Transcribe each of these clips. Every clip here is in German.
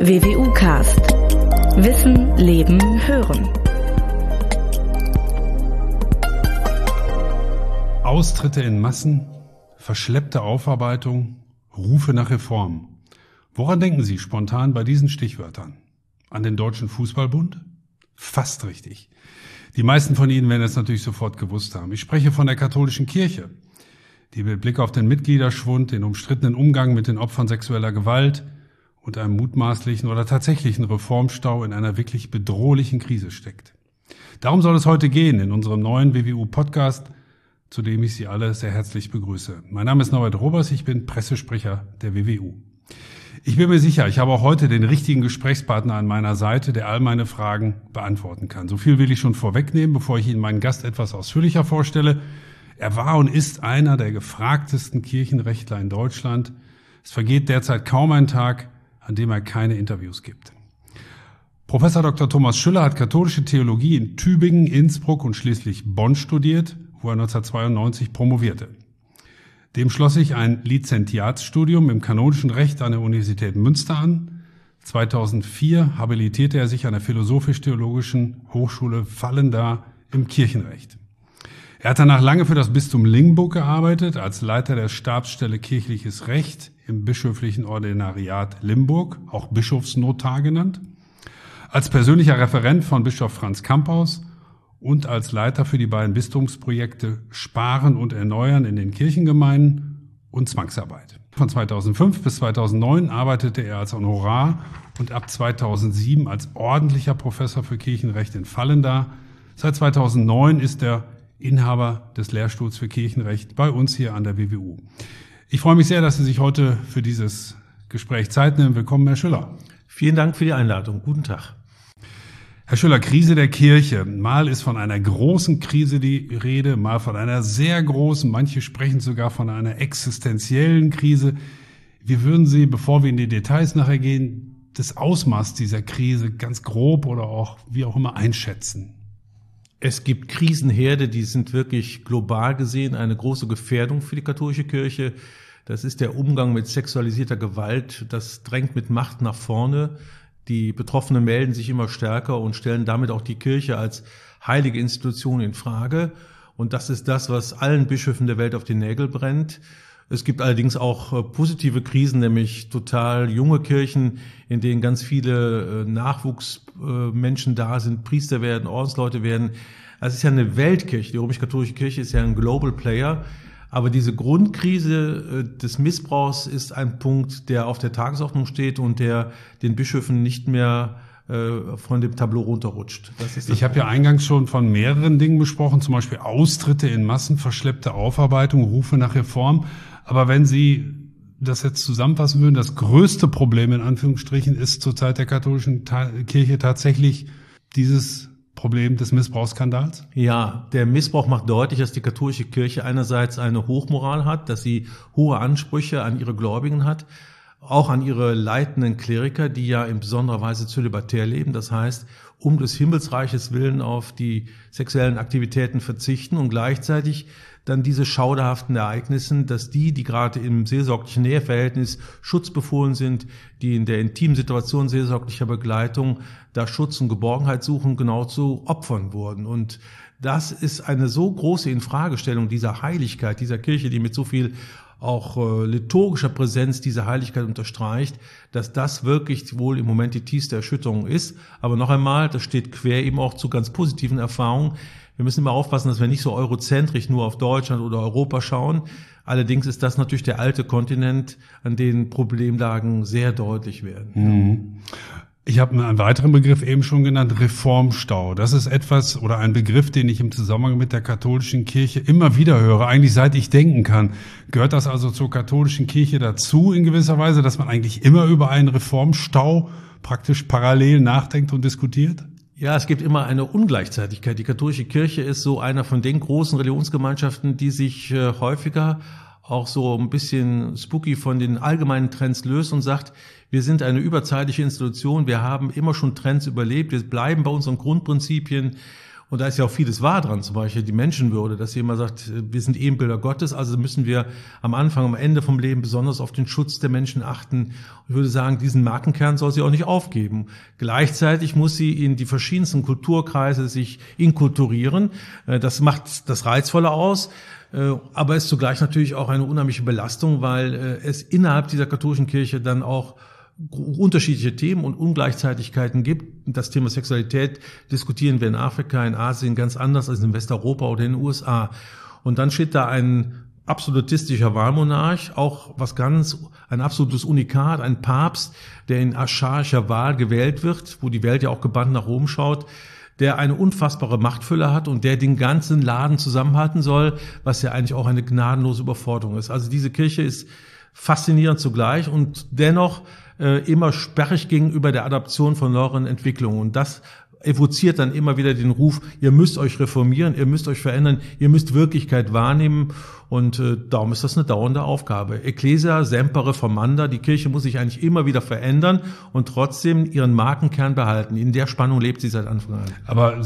WWU-Cast. Wissen, Leben, Hören. Austritte in Massen, verschleppte Aufarbeitung, Rufe nach Reform. Woran denken Sie spontan bei diesen Stichwörtern? An den Deutschen Fußballbund? Fast richtig. Die meisten von Ihnen werden es natürlich sofort gewusst haben. Ich spreche von der katholischen Kirche, die mit Blick auf den Mitgliederschwund, den umstrittenen Umgang mit den Opfern sexueller Gewalt und einem mutmaßlichen oder tatsächlichen Reformstau in einer wirklich bedrohlichen Krise steckt. Darum soll es heute gehen in unserem neuen WWU-Podcast, zu dem ich Sie alle sehr herzlich begrüße. Mein Name ist Norbert Robers, ich bin Pressesprecher der WWU. Ich bin mir sicher, ich habe auch heute den richtigen Gesprächspartner an meiner Seite, der all meine Fragen beantworten kann. So viel will ich schon vorwegnehmen, bevor ich Ihnen meinen Gast etwas ausführlicher vorstelle. Er war und ist einer der gefragtesten Kirchenrechtler in Deutschland. Es vergeht derzeit kaum ein Tag, an dem er keine Interviews gibt. Professor Dr. Thomas Schüller hat katholische Theologie in Tübingen, Innsbruck und schließlich Bonn studiert, wo er 1992 promovierte. Dem schloss sich ein Lizentiatsstudium im kanonischen Recht an der Universität Münster an. 2004 habilitierte er sich an der Philosophisch-Theologischen Hochschule Vallendar im Kirchenrecht. Er hat danach lange für das Bistum Limburg gearbeitet, als Leiter der Stabsstelle Kirchliches Recht im bischöflichen Ordinariat Limburg, auch Bischofsnotar genannt, als persönlicher Referent von Bischof Franz Kamphaus und als Leiter für die beiden Bistumsprojekte Sparen und Erneuern in den Kirchengemeinden und Zwangsarbeit. Von 2005 bis 2009 arbeitete er als Honorar und ab 2007 als ordentlicher Professor für Kirchenrecht in Vallendar. Seit 2009 ist er Inhaber des Lehrstuhls für Kirchenrecht bei uns hier an der WWU. Ich freue mich sehr, dass Sie sich heute für dieses Gespräch Zeit nehmen. Willkommen, Herr Schüller. Vielen Dank für die Einladung. Guten Tag. Herr Schüller, Krise der Kirche. Mal ist von einer großen Krise die Rede, mal von einer sehr großen. Manche sprechen sogar von einer existenziellen Krise. Wie würden Sie, bevor wir in die Details nachher gehen, das Ausmaß dieser Krise ganz grob oder auch wie auch immer einschätzen? Es gibt Krisenherde, die sind wirklich global gesehen eine große Gefährdung für die katholische Kirche. Das ist der Umgang mit sexualisierter Gewalt. Das drängt mit Macht nach vorne. Die Betroffenen melden sich immer stärker und stellen damit auch die Kirche als heilige Institution in Frage. Und das ist das, was allen Bischöfen der Welt auf die Nägel brennt. Es gibt allerdings auch positive Krisen, nämlich total junge Kirchen, in denen ganz viele Nachwuchsmenschen da sind, Priester werden, Ordensleute werden. Also es ist ja eine Weltkirche, die römisch-katholische Kirche ist ja ein Global Player. Aber diese Grundkrise des Missbrauchs ist ein Punkt, der auf der Tagesordnung steht und der den Bischöfen nicht mehr von dem Tableau runterrutscht. Ich habe ja eingangs schon von mehreren Dingen besprochen, zum Beispiel Austritte in Massen, verschleppte Aufarbeitung, Rufe nach Reform. Aber wenn Sie das jetzt zusammenfassen würden, das größte Problem in Anführungsstrichen ist zur Zeit der katholischen Kirche tatsächlich dieses Problem des Missbrauchsskandals? Ja, der Missbrauch macht deutlich, dass die katholische Kirche einerseits eine Hochmoral hat, dass sie hohe Ansprüche an ihre Gläubigen hat, auch an ihre leitenden Kleriker, die ja in besonderer Weise zölibatär leben. Das heißt, um des Himmelsreiches willen auf die sexuellen Aktivitäten verzichten und gleichzeitig dann diese schauderhaften Ereignissen, dass die gerade im seelsorglichen Näheverhältnis schutzbefohlen sind, die in der intimen Situation seelsorglicher Begleitung da Schutz und Geborgenheit suchen, genau zu Opfern wurden. Und das ist eine so große Infragestellung dieser Heiligkeit, dieser Kirche, die mit so viel auch liturgischer Präsenz diese Heiligkeit unterstreicht, dass das wirklich wohl im Moment die tiefste Erschütterung ist. Aber noch einmal, das steht quer eben auch zu ganz positiven Erfahrungen. Wir müssen immer aufpassen, dass wir nicht so eurozentrisch nur auf Deutschland oder Europa schauen. Allerdings ist das natürlich der alte Kontinent, an dem Problemlagen sehr deutlich werden. Ich habe einen weiteren Begriff eben schon genannt, Reformstau. Das ist etwas oder ein Begriff, den ich im Zusammenhang mit der katholischen Kirche immer wieder höre, eigentlich seit ich denken kann. Gehört das also zur katholischen Kirche dazu in gewisser Weise, dass man eigentlich immer über einen Reformstau praktisch parallel nachdenkt und diskutiert? Ja, es gibt immer eine Ungleichzeitigkeit. Die katholische Kirche ist so einer von den großen Religionsgemeinschaften, die sich häufiger auch so ein bisschen spooky von den allgemeinen Trends löst und sagt, wir sind eine überzeitliche Institution, wir haben immer schon Trends überlebt, wir bleiben bei unseren Grundprinzipien Und da ist ja auch vieles wahr dran, zum Beispiel die Menschenwürde, dass jemand sagt, wir sind Ebenbilder Gottes, also müssen wir am Anfang, am Ende vom Leben besonders auf den Schutz der Menschen achten. Ich würde sagen, diesen Markenkern soll sie auch nicht aufgeben. Gleichzeitig muss sie in die verschiedensten Kulturkreise sich inkulturieren. Das macht das Reizvolle aus. Aber ist zugleich natürlich auch eine unheimliche Belastung, weil es innerhalb dieser katholischen Kirche dann auch unterschiedliche Themen und Ungleichzeitigkeiten gibt. Das Thema Sexualität diskutieren wir in Afrika, in Asien ganz anders als in Westeuropa oder in den USA. Und dann steht da ein absolutistischer Wahlmonarch, auch ein absolutes Unikat, ein Papst, der in archaischer Wahl gewählt wird, wo die Welt ja auch gebannt nach Rom schaut, der eine unfassbare Machtfülle hat und der den ganzen Laden zusammenhalten soll, was ja eigentlich auch eine gnadenlose Überforderung ist. Also diese Kirche ist faszinierend zugleich und dennoch immer sperrig gegenüber der Adaption von neueren Entwicklungen. Und das evoziert dann immer wieder den Ruf, ihr müsst euch reformieren, ihr müsst euch verändern, ihr müsst Wirklichkeit wahrnehmen. Und darum ist das eine dauernde Aufgabe. Ecclesia semper reformanda, die Kirche muss sich eigentlich immer wieder verändern und trotzdem ihren Markenkern behalten. In der Spannung lebt sie seit Anfang an. Aber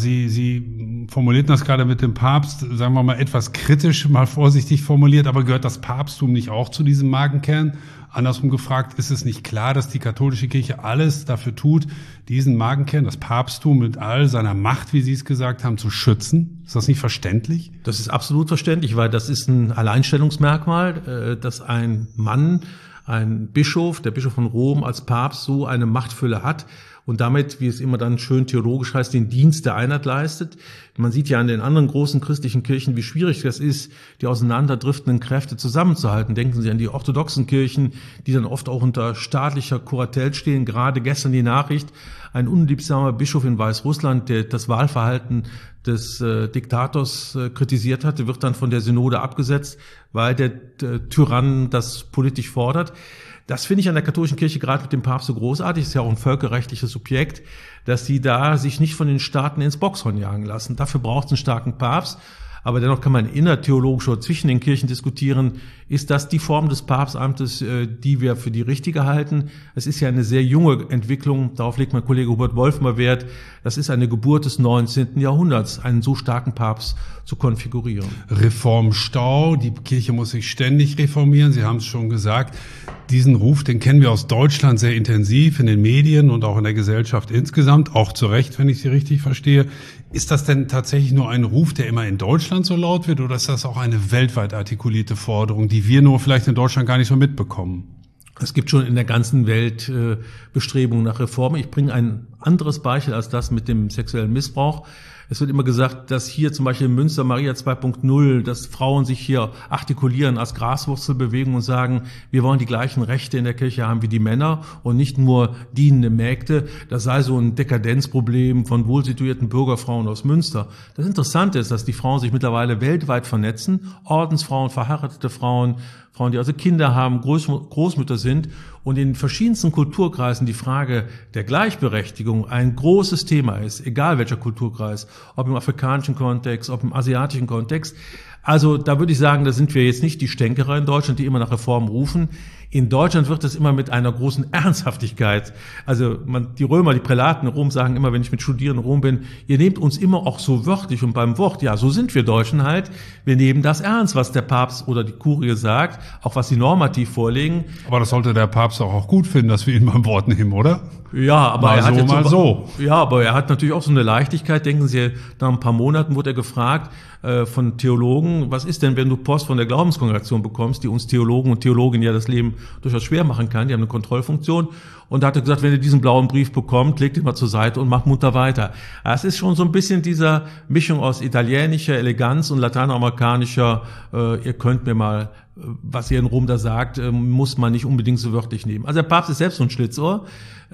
Sie formulierten das gerade mit dem Papst, sagen wir mal etwas kritisch, mal vorsichtig formuliert, aber gehört das Papsttum nicht auch zu diesem Markenkern? Andersrum gefragt, ist es nicht klar, dass die katholische Kirche alles dafür tut, diesen Markenkern, das Papsttum mit all seiner Macht, wie Sie es gesagt haben, zu schützen? Ist das nicht verständlich? Das ist absolut verständlich, weil das ist ein Alleinstellungsmerkmal, dass ein Mann, ein Bischof, der Bischof von Rom als Papst so eine Machtfülle hat und damit, wie es immer dann schön theologisch heißt, den Dienst der Einheit leistet. Man sieht ja an den anderen großen christlichen Kirchen, wie schwierig das ist, die auseinanderdriftenden Kräfte zusammenzuhalten. Denken Sie an die orthodoxen Kirchen, die dann oft auch unter staatlicher Kuratell stehen. Gerade gestern die Nachricht, ein unliebsamer Bischof in Weißrussland, der das Wahlverhalten des Diktators kritisiert hatte, wird dann von der Synode abgesetzt, weil der Tyrann das politisch fordert. Das finde ich an der katholischen Kirche gerade mit dem Papst so großartig. Es ist ja auch ein völkerrechtliches Subjekt, dass sie da sich nicht von den Staaten ins Boxhorn jagen lassen. Dafür braucht es einen starken Papst. Aber dennoch kann man innertheologisch oder zwischen den Kirchen diskutieren, ist das die Form des Papstamtes, die wir für die richtige halten? Es ist ja eine sehr junge Entwicklung, darauf legt mein Kollege Hubert Wolf mal Wert. Das ist eine Geburt des 19. Jahrhunderts, einen so starken Papst zu konfigurieren. Reformstau, die Kirche muss sich ständig reformieren, Sie haben es schon gesagt. Diesen Ruf, den kennen wir aus Deutschland sehr intensiv in den Medien und auch in der Gesellschaft insgesamt, auch zu Recht, wenn ich Sie richtig verstehe. Ist das denn tatsächlich nur ein Ruf, der immer in Deutschland so laut wird, oder ist das auch eine weltweit artikulierte Forderung, die wir nur vielleicht in Deutschland gar nicht so mitbekommen? Es gibt schon in der ganzen Welt Bestrebungen nach Reform. Ich bringe ein anderes Beispiel als das mit dem sexuellen Missbrauch. Es wird immer gesagt, dass hier zum Beispiel in Münster Maria 2.0, dass Frauen sich hier artikulieren als Graswurzelbewegung und sagen, wir wollen die gleichen Rechte in der Kirche haben wie die Männer und nicht nur dienende Mägde. Das sei so ein Dekadenzproblem von wohlsituierten Bürgerfrauen aus Münster. Das Interessante ist, dass die Frauen sich mittlerweile weltweit vernetzen. Ordensfrauen, verheiratete Frauen, Frauen, die also Kinder haben, Großmütter sind und in verschiedensten Kulturkreisen die Frage der Gleichberechtigung ein großes Thema ist, egal welcher Kulturkreis, ob im afrikanischen Kontext, ob im asiatischen Kontext. Also da würde ich sagen, da sind wir jetzt nicht die Stänkerer in Deutschland, die immer nach Reformen rufen. In Deutschland wird das immer mit einer großen Ernsthaftigkeit. Also die Römer, die Prälaten in Rom sagen immer, wenn ich mit Studierenden in Rom bin, ihr nehmt uns immer auch so wörtlich und beim Wort. Ja, so sind wir Deutschen halt. Wir nehmen das ernst, was der Papst oder die Kurie sagt, auch was sie normativ vorlegen. Aber das sollte der Papst auch gut finden, dass wir ihn beim Wort nehmen, oder? Ja, aber mal er hat so, jetzt mal so. Ja, aber er hat natürlich auch so eine Leichtigkeit. Denken Sie, nach ein paar Monaten wurde er gefragt von Theologen, was ist denn, wenn du Post von der Glaubenskongregation bekommst, die uns Theologen und Theologinnen ja das Leben durchaus schwer machen kann, die haben eine Kontrollfunktion. Und da hat er gesagt, wenn ihr diesen blauen Brief bekommt, legt ihn mal zur Seite und macht munter weiter. Es ist schon so ein bisschen dieser Mischung aus italienischer Eleganz und lateinamerikanischer, ihr könnt mir mal, was ihr in Rom da sagt, muss man nicht unbedingt so wörtlich nehmen. Also der Papst ist selbst so ein Schlitzohr.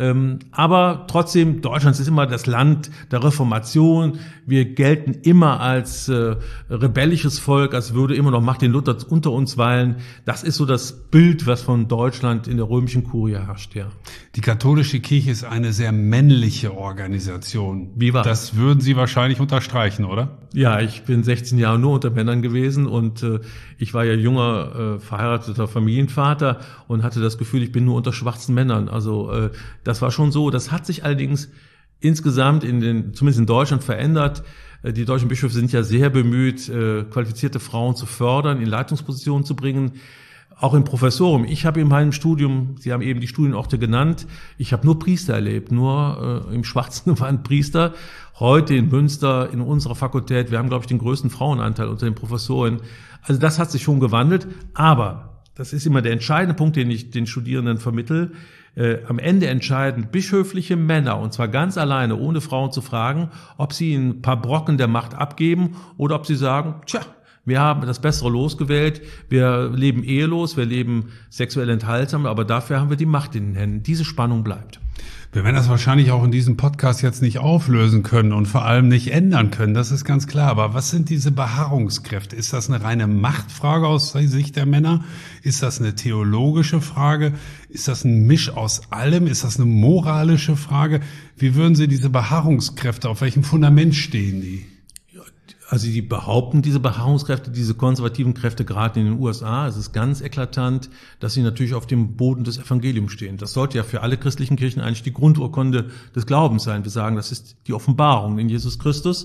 Aber trotzdem, Deutschland ist immer das Land der Reformation. Wir gelten immer als rebellisches Volk, als würde immer noch Martin Luther unter uns weilen. Das ist so das Bild, was von Deutschland in der römischen Kurie herrscht, ja. Die katholische Kirche ist eine sehr männliche Organisation. Wie war das? Würden Sie wahrscheinlich unterstreichen, oder? Ja, ich bin 16 Jahre nur unter Männern gewesen und ich war ja junger, verheirateter Familienvater und hatte das Gefühl, ich bin nur unter schwarzen Männern. Also das war schon so. Das hat sich allerdings insgesamt zumindest in Deutschland verändert. Die deutschen Bischöfe sind ja sehr bemüht, qualifizierte Frauen zu fördern, in Leitungspositionen zu bringen. Auch im Professorium. Ich habe in meinem Studium, Sie haben eben die Studienorte genannt, ich habe nur Priester erlebt, nur im Schwarzen waren Priester. Heute in Münster, in unserer Fakultät, wir haben, glaube ich, den größten Frauenanteil unter den Professoren. Also das hat sich schon gewandelt, aber das ist immer der entscheidende Punkt, den ich den Studierenden vermittle. Am Ende entscheiden bischöfliche Männer, und zwar ganz alleine, ohne Frauen zu fragen, ob sie ein paar Brocken der Macht abgeben oder ob sie sagen, wir haben das bessere Los gewählt, wir leben ehelos, wir leben sexuell enthaltsam, aber dafür haben wir die Macht in den Händen. Diese Spannung bleibt. Wir werden das wahrscheinlich auch in diesem Podcast jetzt nicht auflösen können und vor allem nicht ändern können, das ist ganz klar. Aber was sind diese Beharrungskräfte? Ist das eine reine Machtfrage aus Sicht der Männer? Ist das eine theologische Frage? Ist das ein Misch aus allem? Ist das eine moralische Frage? Wie würden Sie diese Beharrungskräfte, auf welchem Fundament stehen die? Also die behaupten, diese Beharrungskräfte, diese konservativen Kräfte, gerade in den USA, es ist ganz eklatant, dass sie natürlich auf dem Boden des Evangeliums stehen. Das sollte ja für alle christlichen Kirchen eigentlich die Grundurkunde des Glaubens sein. Wir sagen, das ist die Offenbarung in Jesus Christus.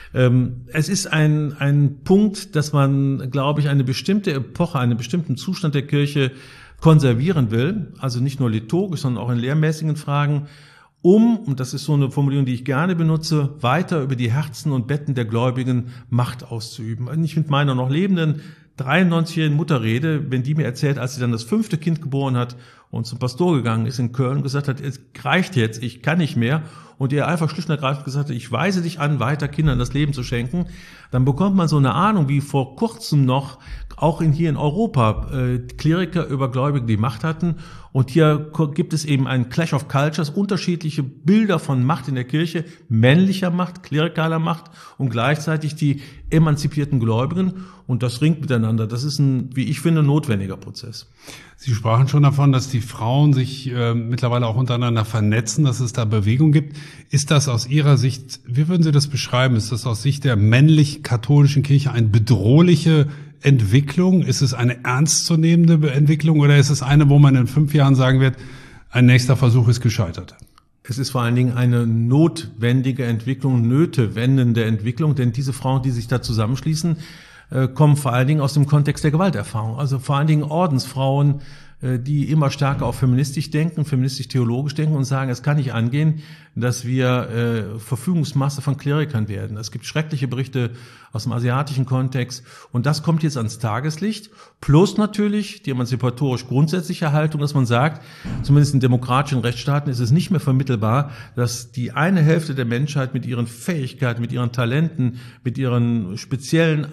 Es ist ein Punkt, dass man, glaube ich, eine bestimmte Epoche, einen bestimmten Zustand der Kirche konservieren will, also nicht nur liturgisch, sondern auch in lehrmäßigen Fragen, und das ist so eine Formulierung, die ich gerne benutze, weiter über die Herzen und Betten der Gläubigen Macht auszuüben. Wenn ich mit meiner noch lebenden 93-jährigen Mutter rede, wenn die mir erzählt, als sie dann das 5. Kind geboren hat und zum Pastor gegangen ist in Köln und gesagt hat, es reicht jetzt, ich kann nicht mehr, und ihr einfach schlicht und ergreifend gesagt hat, ich weise dich an, weiter Kindern das Leben zu schenken, dann bekommt man so eine Ahnung, wie vor kurzem noch auch hier in Europa Kleriker über Gläubige die Macht hatten. Und hier gibt es eben einen Clash of Cultures, unterschiedliche Bilder von Macht in der Kirche, männlicher Macht, klerikaler Macht und gleichzeitig die emanzipierten Gläubigen. Und das ringt miteinander. Das ist ein, wie ich finde, notwendiger Prozess. Sie sprachen schon davon, dass die Frauen sich mittlerweile auch untereinander vernetzen, dass es da Bewegung gibt. Ist das aus Ihrer Sicht, wie würden Sie das beschreiben? Ist das aus Sicht der männlich-katholischen Kirche eine bedrohliche Entwicklung? Ist es eine ernstzunehmende Entwicklung oder ist es eine, wo man in 5 Jahren sagen wird, ein nächster Versuch ist gescheitert? Es ist vor allen Dingen eine notwendige Entwicklung, nötewendende Entwicklung, denn diese Frauen, die sich da zusammenschließen, kommen vor allen Dingen aus dem Kontext der Gewalterfahrung. Also vor allen Dingen Ordensfrauen, die immer stärker auch feministisch denken, feministisch-theologisch denken und sagen, es kann nicht angehen, dass wir Verfügungsmasse von Klerikern werden. Es gibt schreckliche Berichte aus dem asiatischen Kontext und das kommt jetzt ans Tageslicht. Plus natürlich die emanzipatorisch grundsätzliche Haltung, dass man sagt, zumindest in demokratischen Rechtsstaaten ist es nicht mehr vermittelbar, dass die eine Hälfte der Menschheit mit ihren Fähigkeiten, mit ihren Talenten, mit ihren speziellen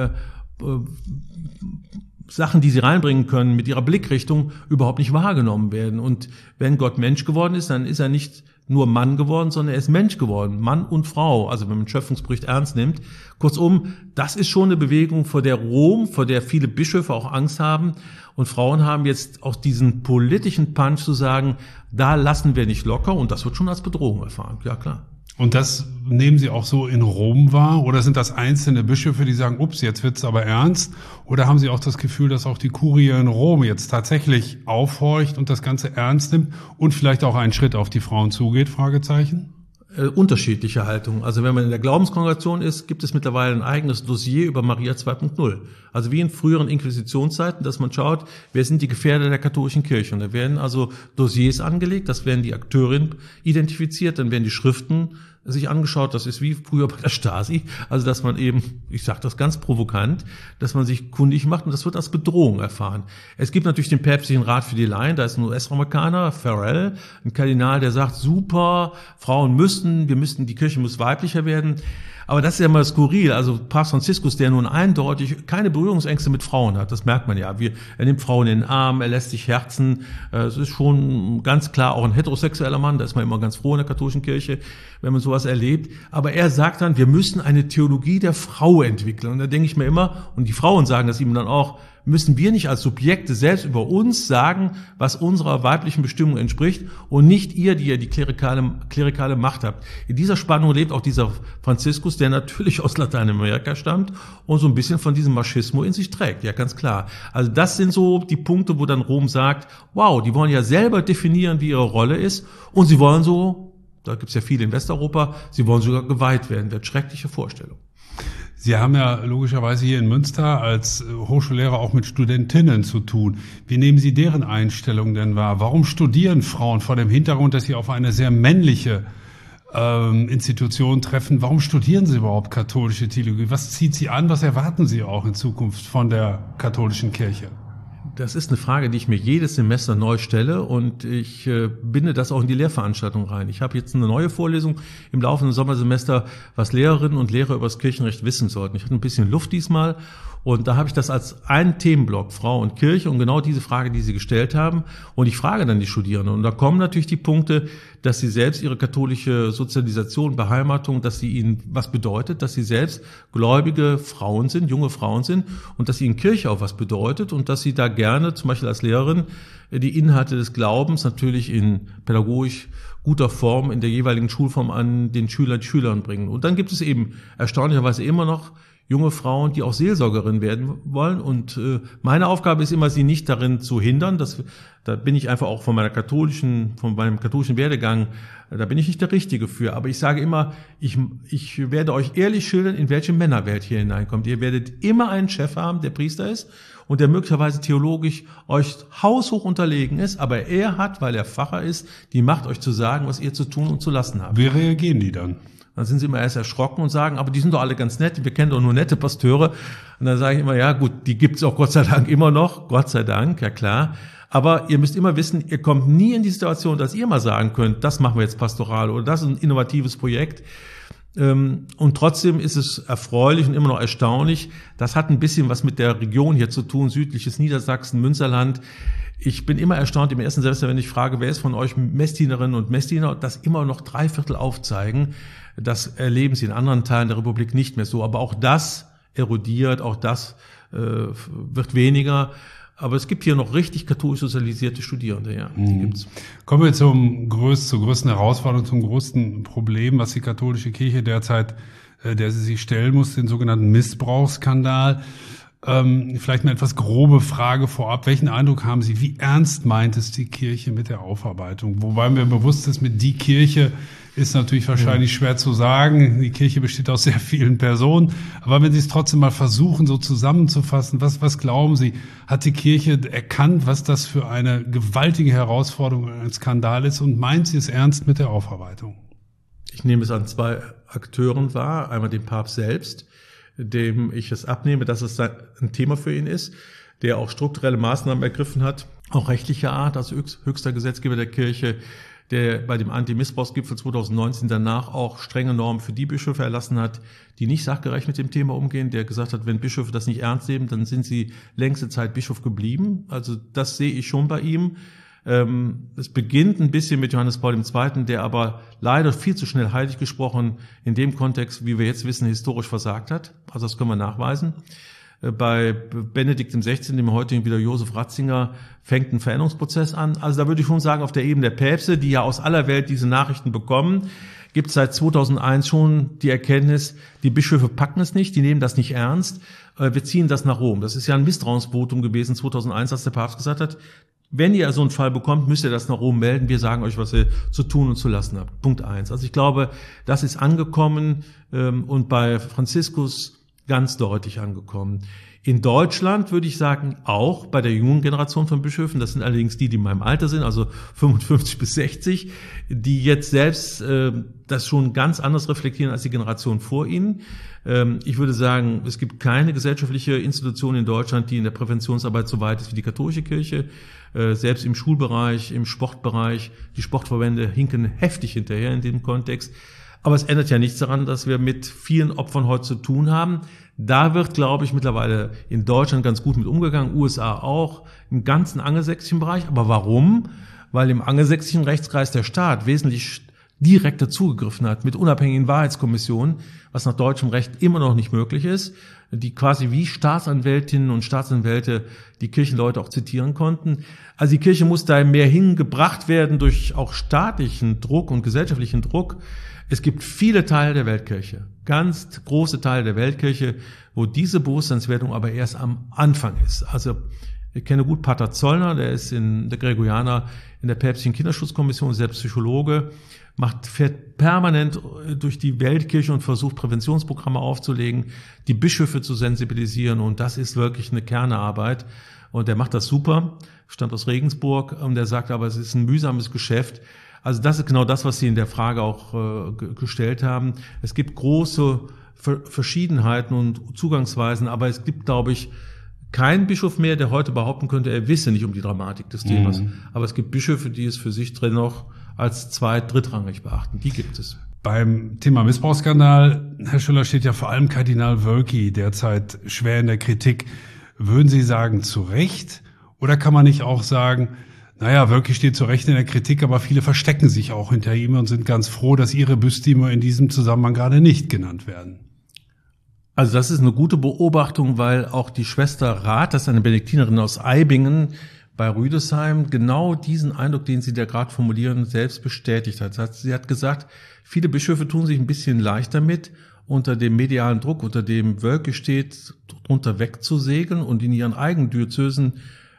Sachen, die sie reinbringen können, mit ihrer Blickrichtung überhaupt nicht wahrgenommen werden. Und wenn Gott Mensch geworden ist, dann ist er nicht nur Mann geworden, sondern er ist Mensch geworden, Mann und Frau, also wenn man den Schöpfungsbericht ernst nimmt. Kurzum, das ist schon eine Bewegung, vor der viele Bischöfe auch Angst haben. Und Frauen haben jetzt auch diesen politischen Punch zu sagen, da lassen wir nicht locker, und das wird schon als Bedrohung erfahren, ja klar. Und das nehmen Sie auch so in Rom wahr? Oder sind das einzelne Bischöfe, die sagen, ups, jetzt wird's aber ernst? Oder haben Sie auch das Gefühl, dass auch die Kurie in Rom jetzt tatsächlich aufhorcht und das Ganze ernst nimmt und vielleicht auch einen Schritt auf die Frauen zugeht? Fragezeichen? Unterschiedliche Haltungen. Also wenn man in der Glaubenskongregation ist, gibt es mittlerweile ein eigenes Dossier über Maria 2.0. Also wie in früheren Inquisitionszeiten, dass man schaut, wer sind die Gefährder der katholischen Kirche. Und da werden also Dossiers angelegt, das werden die Akteurinnen identifiziert, dann werden die Schriften sich angeschaut, das ist wie früher bei der Stasi, also dass man eben, ich sage das ganz provokant, dass man sich kundig macht und das wird als Bedrohung erfahren. Es gibt natürlich den päpstlichen Rat für die Laien, da ist ein US-Amerikaner, Farrell, ein Kardinal, der sagt, super, die Kirche muss weiblicher werden. Aber das ist ja mal skurril. Also Papst Franziskus, der nun eindeutig keine Berührungsängste mit Frauen hat, das merkt man ja. Er nimmt Frauen in den Arm, er lässt sich herzen. Es ist schon ganz klar auch ein heterosexueller Mann. Da ist man immer ganz froh in der katholischen Kirche, wenn man sowas erlebt. Aber er sagt dann, wir müssen eine Theologie der Frau entwickeln. Und da denke ich mir immer, und die Frauen sagen das ihm dann auch, müssen wir nicht als Subjekte selbst über uns sagen, was unserer weiblichen Bestimmung entspricht und nicht ihr, die ja die klerikale Macht habt. In dieser Spannung lebt auch dieser Franziskus, der natürlich aus Lateinamerika stammt und so ein bisschen von diesem Machismo in sich trägt, ja ganz klar. Also das sind so die Punkte, wo dann Rom sagt, wow, die wollen ja selber definieren, wie ihre Rolle ist und sie wollen so Da gibt es ja viele in Westeuropa. Sie wollen sogar geweiht werden. Wird schreckliche Vorstellung. Sie haben ja logischerweise hier in Münster als Hochschullehrer auch mit Studentinnen zu tun. Wie nehmen Sie deren Einstellung denn wahr? Warum studieren Frauen vor dem Hintergrund, dass sie auf eine sehr männliche Institution treffen? Warum studieren Sie überhaupt katholische Theologie? Was zieht Sie an? Was erwarten Sie auch in Zukunft von der katholischen Kirche? Das ist eine Frage, die ich mir jedes Semester neu stelle und ich binde das auch in die Lehrveranstaltung rein. Ich habe jetzt eine neue Vorlesung im laufenden Sommersemester, was Lehrerinnen und Lehrer über das Kirchenrecht wissen sollten. Ich hatte ein bisschen Luft diesmal und da habe ich das als einen Themenblock, Frau und Kirche, und genau diese Frage, die Sie gestellt haben. Und ich frage dann die Studierenden und da kommen natürlich die Punkte, dass sie selbst ihre katholische Sozialisation, Beheimatung, dass sie ihnen was bedeutet, dass sie selbst gläubige Frauen sind, junge Frauen sind und dass ihnen Kirche auch was bedeutet und dass sie da gerne, zum Beispiel als Lehrerin, die Inhalte des Glaubens natürlich in pädagogisch guter Form in der jeweiligen Schulform an den Schülern bringen. Und dann gibt es eben erstaunlicherweise immer noch junge Frauen, die auch Seelsorgerin werden wollen. Und meine Aufgabe ist immer, sie nicht darin zu hindern. Da bin ich einfach auch von meinem katholischen Werdegang, da bin ich nicht der Richtige für. Aber ich sage immer, ich werde euch ehrlich schildern, in welche Männerwelt hier hineinkommt. Ihr werdet immer einen Chef haben, der Priester ist und der möglicherweise theologisch euch haushoch unterlegen ist. Aber er hat, weil er Pfarrer ist, die Macht, euch zu sagen, was ihr zu tun und zu lassen habt. Wie reagieren die dann? Dann sind sie immer erst erschrocken und sagen, aber die sind doch alle ganz nett, wir kennen doch nur nette Pasteure. Und dann sage ich immer, ja gut, die gibt's auch Gott sei Dank immer noch, Gott sei Dank, ja klar. Aber ihr müsst immer wissen, ihr kommt nie in die Situation, dass ihr mal sagen könnt, das machen wir jetzt pastoral oder das ist ein innovatives Projekt. Und trotzdem ist es erfreulich und immer noch erstaunlich. Das hat ein bisschen was mit der Region hier zu tun, südliches Niedersachsen, Münsterland. Ich bin immer erstaunt im ersten Semester, wenn ich frage, wer ist von euch Messdienerinnen und Messdiener, dass immer noch 3/4 aufzeigen. Das erleben sie in anderen Teilen der Republik nicht mehr so. Aber auch das erodiert, auch das wird weniger. Aber es gibt hier noch richtig katholisch sozialisierte Studierende, ja. Die gibt's. Kommen wir zur größten Herausforderung, zum größten Problem, was die katholische Kirche derzeit, der sie sich stellen muss, den sogenannten Missbrauchsskandal. Vielleicht eine etwas grobe Frage vorab. Welchen Eindruck haben Sie, wie ernst meint es die Kirche mit der Aufarbeitung? Wobei mir bewusst ist, mit die Kirche ist natürlich wahrscheinlich schwer zu sagen. Die Kirche besteht aus sehr vielen Personen. Aber wenn Sie es trotzdem mal versuchen, so zusammenzufassen, was glauben Sie? Hat die Kirche erkannt, was das für eine gewaltige Herausforderung, ein Skandal ist? Und meint sie es ernst mit der Aufarbeitung? Ich nehme es an 2 Akteuren wahr. Einmal den Papst selbst, dem ich es abnehme, dass es ein Thema für ihn ist, der auch strukturelle Maßnahmen ergriffen hat, auch rechtlicher Art, als höchster Gesetzgeber der Kirche, der bei dem Anti-Missbrauchsgipfel 2019 danach auch strenge Normen für die Bischöfe erlassen hat, die nicht sachgerecht mit dem Thema umgehen, der gesagt hat, wenn Bischöfe das nicht ernst nehmen, dann sind sie längste Zeit Bischof geblieben. Also das sehe ich schon bei ihm. Es beginnt ein bisschen mit Johannes Paul II., der aber leider viel zu schnell heilig gesprochen in dem Kontext, wie wir jetzt wissen, historisch versagt hat. Also das können wir nachweisen. Bei Benedikt XVI., dem heutigen wieder Josef Ratzinger, fängt ein Veränderungsprozess an. Also da würde ich schon sagen, auf der Ebene der Päpste, die ja aus aller Welt diese Nachrichten bekommen, gibt es seit 2001 schon die Erkenntnis, die Bischöfe packen es nicht, die nehmen das nicht ernst, wir ziehen das nach Rom. Das ist ja ein Misstrauensvotum gewesen 2001, als der Papst gesagt hat, wenn ihr so einen Fall bekommt, müsst ihr das nach Rom melden. Wir sagen euch, was ihr zu tun und zu lassen habt. Punkt 1. Also ich glaube, das ist angekommen und bei Franziskus ganz deutlich angekommen. In Deutschland würde ich sagen, auch bei der jungen Generation von Bischöfen, das sind allerdings die in meinem Alter sind, also 55 bis 60, die jetzt selbst das schon ganz anders reflektieren als die Generation vor ihnen. Ich würde sagen, es gibt keine gesellschaftliche Institution in Deutschland, die in der Präventionsarbeit so weit ist wie die katholische Kirche. Selbst im Schulbereich, im Sportbereich, die Sportverbände hinken heftig hinterher in dem Kontext. Aber es ändert ja nichts daran, dass wir mit vielen Opfern heute zu tun haben. Da wird, glaube ich, mittlerweile in Deutschland ganz gut mit umgegangen, USA auch, im ganzen angelsächsischen Bereich. Aber warum? Weil im angelsächsischen Rechtskreis der Staat wesentlich direkt dazugegriffen hat mit unabhängigen Wahrheitskommissionen, was nach deutschem Recht immer noch nicht möglich ist, die quasi wie Staatsanwältinnen und Staatsanwälte die Kirchenleute auch zitieren konnten. Also die Kirche muss da mehr hingebracht werden durch auch staatlichen Druck und gesellschaftlichen Druck. Es gibt viele Teile der Weltkirche, ganz große Teile der Weltkirche, wo diese Bewusstseinswerdung aber erst am Anfang ist. Also Ich kenne gut Pater Zollner, der ist in der Gregorianer in der päpstlichen Kinderschutzkommission, selbst Psychologe, fährt permanent durch die Weltkirche und versucht Präventionsprogramme aufzulegen, die Bischöfe zu sensibilisieren, und das ist wirklich eine Kernarbeit und der macht das super, stammt aus Regensburg, und der sagt aber, es ist ein mühsames Geschäft. Also das ist genau das, was Sie in der Frage auch gestellt haben. Es gibt große Verschiedenheiten und Zugangsweisen, aber es gibt, glaube ich, keinen Bischof mehr, der heute behaupten könnte, er wisse nicht um die Dramatik des Themas. Aber es gibt Bischöfe, die es für sich drin noch als drittrangig beachten. Die gibt es. Beim Thema Missbrauchsskandal, Herr Schüller, steht ja vor allem Kardinal Wölki derzeit schwer in der Kritik. Würden Sie sagen, zu Recht? Oder kann man nicht auch sagen, naja, Wölki steht zu Recht in der Kritik, aber viele verstecken sich auch hinter ihm und sind ganz froh, dass ihre Bistümer in diesem Zusammenhang gerade nicht genannt werden? Also das ist eine gute Beobachtung, weil auch die Schwester Rath, das ist eine Benediktinerin aus Eibingen bei Rüdesheim, genau diesen Eindruck, den Sie da gerade formulieren, selbst bestätigt hat. Sie hat gesagt, viele Bischöfe tun sich ein bisschen leicht damit, unter dem medialen Druck, unter dem Wölki steht, drunter wegzusegeln und in ihren eigenen Diözesen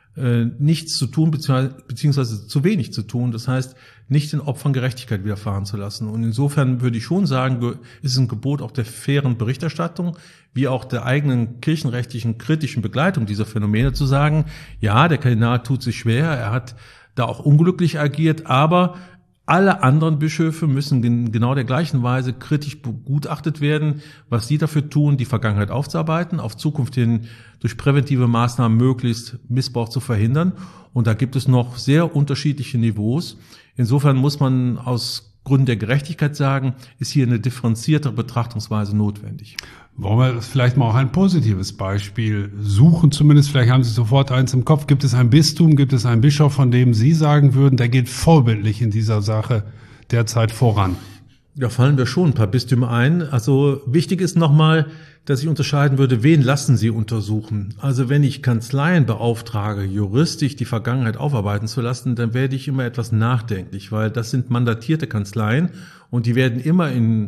nichts zu tun, beziehungsweise zu wenig zu tun. Das heißt, nicht den Opfern Gerechtigkeit widerfahren zu lassen. Und insofern würde ich schon sagen, ist es ein Gebot auch der fairen Berichterstattung, wie auch der eigenen kirchenrechtlichen kritischen Begleitung dieser Phänomene zu sagen, ja, der Kardinal tut sich schwer, er hat da auch unglücklich agiert, aber alle anderen Bischöfe müssen in genau der gleichen Weise kritisch begutachtet werden, was sie dafür tun, die Vergangenheit aufzuarbeiten, auf Zukunft hin durch präventive Maßnahmen möglichst Missbrauch zu verhindern. Und da gibt es noch sehr unterschiedliche Niveaus. Insofern muss man aus Gründen der Gerechtigkeit sagen, ist hier eine differenziertere Betrachtungsweise notwendig. Wollen wir vielleicht mal auch ein positives Beispiel suchen? Zumindest, vielleicht haben Sie sofort eins im Kopf. Gibt es ein Bistum, gibt es einen Bischof, von dem Sie sagen würden, der geht vorbildlich in dieser Sache derzeit voran? Da fallen mir schon ein paar Bistümer ein. Also wichtig ist nochmal, dass ich unterscheiden würde, wen lassen Sie untersuchen. Also wenn ich Kanzleien beauftrage, juristisch die Vergangenheit aufarbeiten zu lassen, dann werde ich immer etwas nachdenklich, weil das sind mandatierte Kanzleien und die werden immer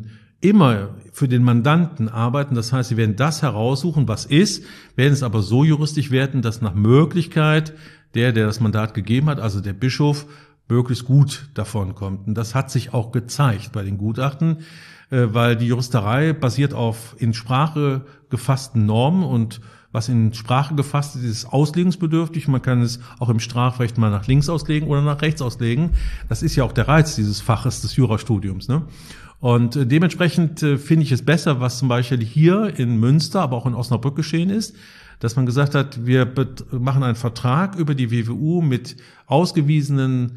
für den Mandanten arbeiten. Das heißt, sie werden das heraussuchen, was ist, werden es aber so juristisch werten, dass nach Möglichkeit der das Mandat gegeben hat, also der Bischof, möglichst gut davon kommt. Und das hat sich auch gezeigt bei den Gutachten, weil die Juristerei basiert auf in Sprache gefassten Normen und was in Sprache gefasst ist auslegungsbedürftig. Man kann es auch im Strafrecht mal nach links auslegen oder nach rechts auslegen. Das ist ja auch der Reiz dieses Faches des Jurastudiums, ne? Und dementsprechend finde ich es besser, was zum Beispiel hier in Münster, aber auch in Osnabrück geschehen ist, dass man gesagt hat, wir machen einen Vertrag über die WWU mit ausgewiesenen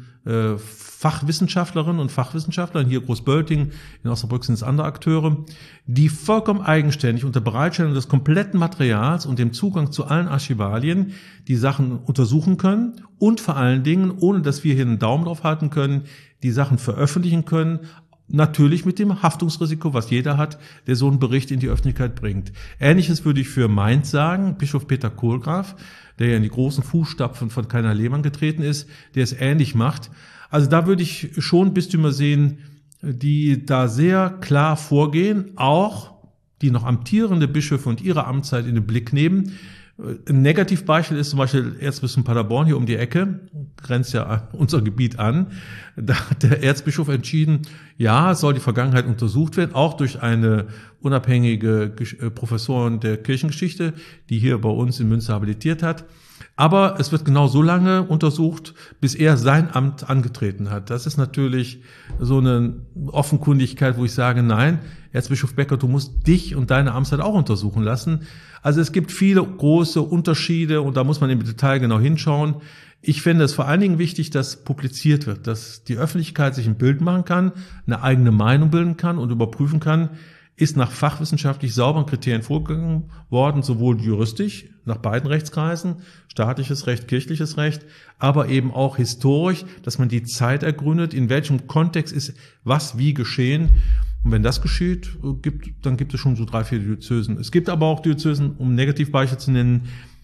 Fachwissenschaftlerinnen und Fachwissenschaftlern, hier Großbölting, in Osnabrück sind es andere Akteure, die vollkommen eigenständig unter Bereitstellung des kompletten Materials und dem Zugang zu allen Archivalien die Sachen untersuchen können und vor allen Dingen, ohne dass wir hier einen Daumen drauf halten können, die Sachen veröffentlichen können, natürlich mit dem Haftungsrisiko, was jeder hat, der so einen Bericht in die Öffentlichkeit bringt. Ähnliches würde ich für Mainz sagen. Bischof Peter Kohlgraf, der ja in die großen Fußstapfen von Kardinal Lehmann getreten ist, der es ähnlich macht. Also da würde ich schon Bistümer sehen, die da sehr klar vorgehen, auch die noch amtierende Bischöfe und ihre Amtszeit in den Blick nehmen. Ein Negativbeispiel ist zum Beispiel Erzbistum Paderborn hier um die Ecke, grenzt ja unser Gebiet an. Da hat der Erzbischof entschieden, ja, soll die Vergangenheit untersucht werden, auch durch eine unabhängige Professorin der Kirchengeschichte, die hier bei uns in Münster habilitiert hat. Aber es wird genau so lange untersucht, bis er sein Amt angetreten hat. Das ist natürlich so eine Offenkundigkeit, wo ich sage, nein, Erzbischof Becker, du musst dich und deine Amtszeit auch untersuchen lassen. Also es gibt viele große Unterschiede und da muss man im Detail genau hinschauen. Ich finde es vor allen Dingen wichtig, dass publiziert wird, dass die Öffentlichkeit sich ein Bild machen kann, eine eigene Meinung bilden kann und überprüfen kann, ist nach fachwissenschaftlich sauberen Kriterien vorgegangen worden, sowohl juristisch, nach beiden Rechtskreisen, staatliches Recht, kirchliches Recht, aber eben auch historisch, dass man die Zeit ergründet, in welchem Kontext ist was wie geschehen. Und wenn das geschieht, dann gibt es schon so 3-4 Diözesen. Es gibt aber auch Diözesen, um Negativbeispiele zu nennen,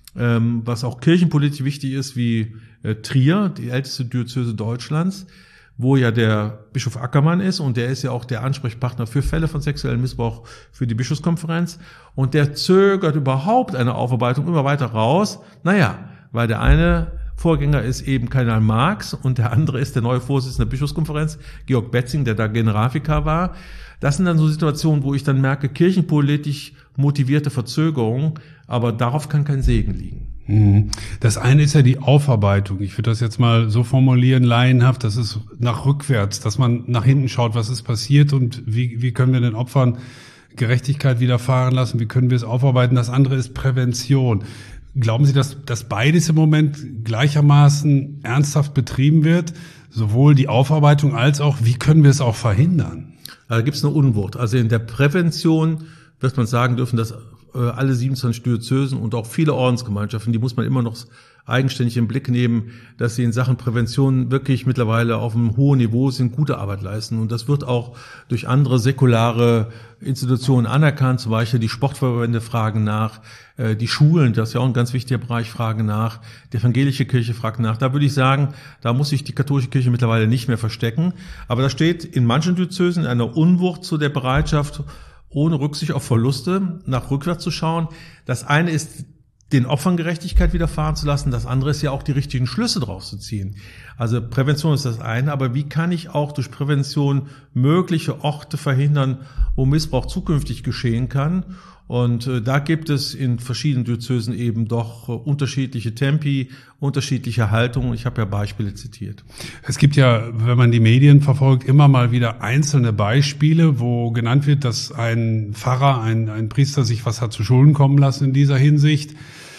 was auch kirchenpolitisch wichtig ist, wie Trier, die älteste Diözese Deutschlands, wo ja der Bischof Ackermann ist und der ist ja auch der Ansprechpartner für Fälle von sexuellem Missbrauch für die Bischofskonferenz und der zögert überhaupt eine Aufarbeitung immer weiter raus. Naja, weil der eine Vorgänger ist eben Kardinal Marx und der andere ist der neue Vorsitzende der Bischofskonferenz, Georg Betzing, der da Generalvikar war. Das sind dann so Situationen, wo ich dann merke, kirchenpolitisch motivierte Verzögerung, aber darauf kann kein Segen liegen. Das eine ist ja die Aufarbeitung. Ich würde das jetzt mal so formulieren, laienhaft, das ist nach rückwärts, dass man nach hinten schaut, was ist passiert und wie können wir den Opfern Gerechtigkeit widerfahren lassen, wie können wir es aufarbeiten. Das andere ist Prävention. Glauben Sie, dass beides im Moment gleichermaßen ernsthaft betrieben wird? Sowohl die Aufarbeitung als auch, wie können wir es auch verhindern? Da gibt es eine Unwucht. Also in der Prävention wird man sagen dürfen, dass alle 27 Diözesen und auch viele Ordensgemeinschaften, die muss man immer noch eigenständig im Blick nehmen, dass sie in Sachen Prävention wirklich mittlerweile auf einem hohen Niveau sind, gute Arbeit leisten. Und das wird auch durch andere säkulare Institutionen anerkannt. Zum Beispiel die Sportverbände fragen nach, die Schulen, das ist ja auch ein ganz wichtiger Bereich, fragen nach, die evangelische Kirche fragt nach. Da würde ich sagen, da muss sich die katholische Kirche mittlerweile nicht mehr verstecken. Aber da steht in manchen Diözesen eine Unwucht zu der Bereitschaft, ohne Rücksicht auf Verluste nach rückwärts zu schauen. Das eine ist, den Opfern Gerechtigkeit widerfahren zu lassen. Das andere ist ja auch, die richtigen Schlüsse draus zu ziehen. Also Prävention ist das eine, aber wie kann ich auch durch Prävention mögliche Orte verhindern, wo Missbrauch zukünftig geschehen kann? Und da gibt es in verschiedenen Diözesen eben doch unterschiedliche Tempi, unterschiedliche Haltungen. Ich habe ja Beispiele zitiert. Es gibt ja, wenn man die Medien verfolgt, immer mal wieder einzelne Beispiele, wo genannt wird, dass ein Pfarrer, ein Priester sich was hat zu Schulden kommen lassen in dieser Hinsicht.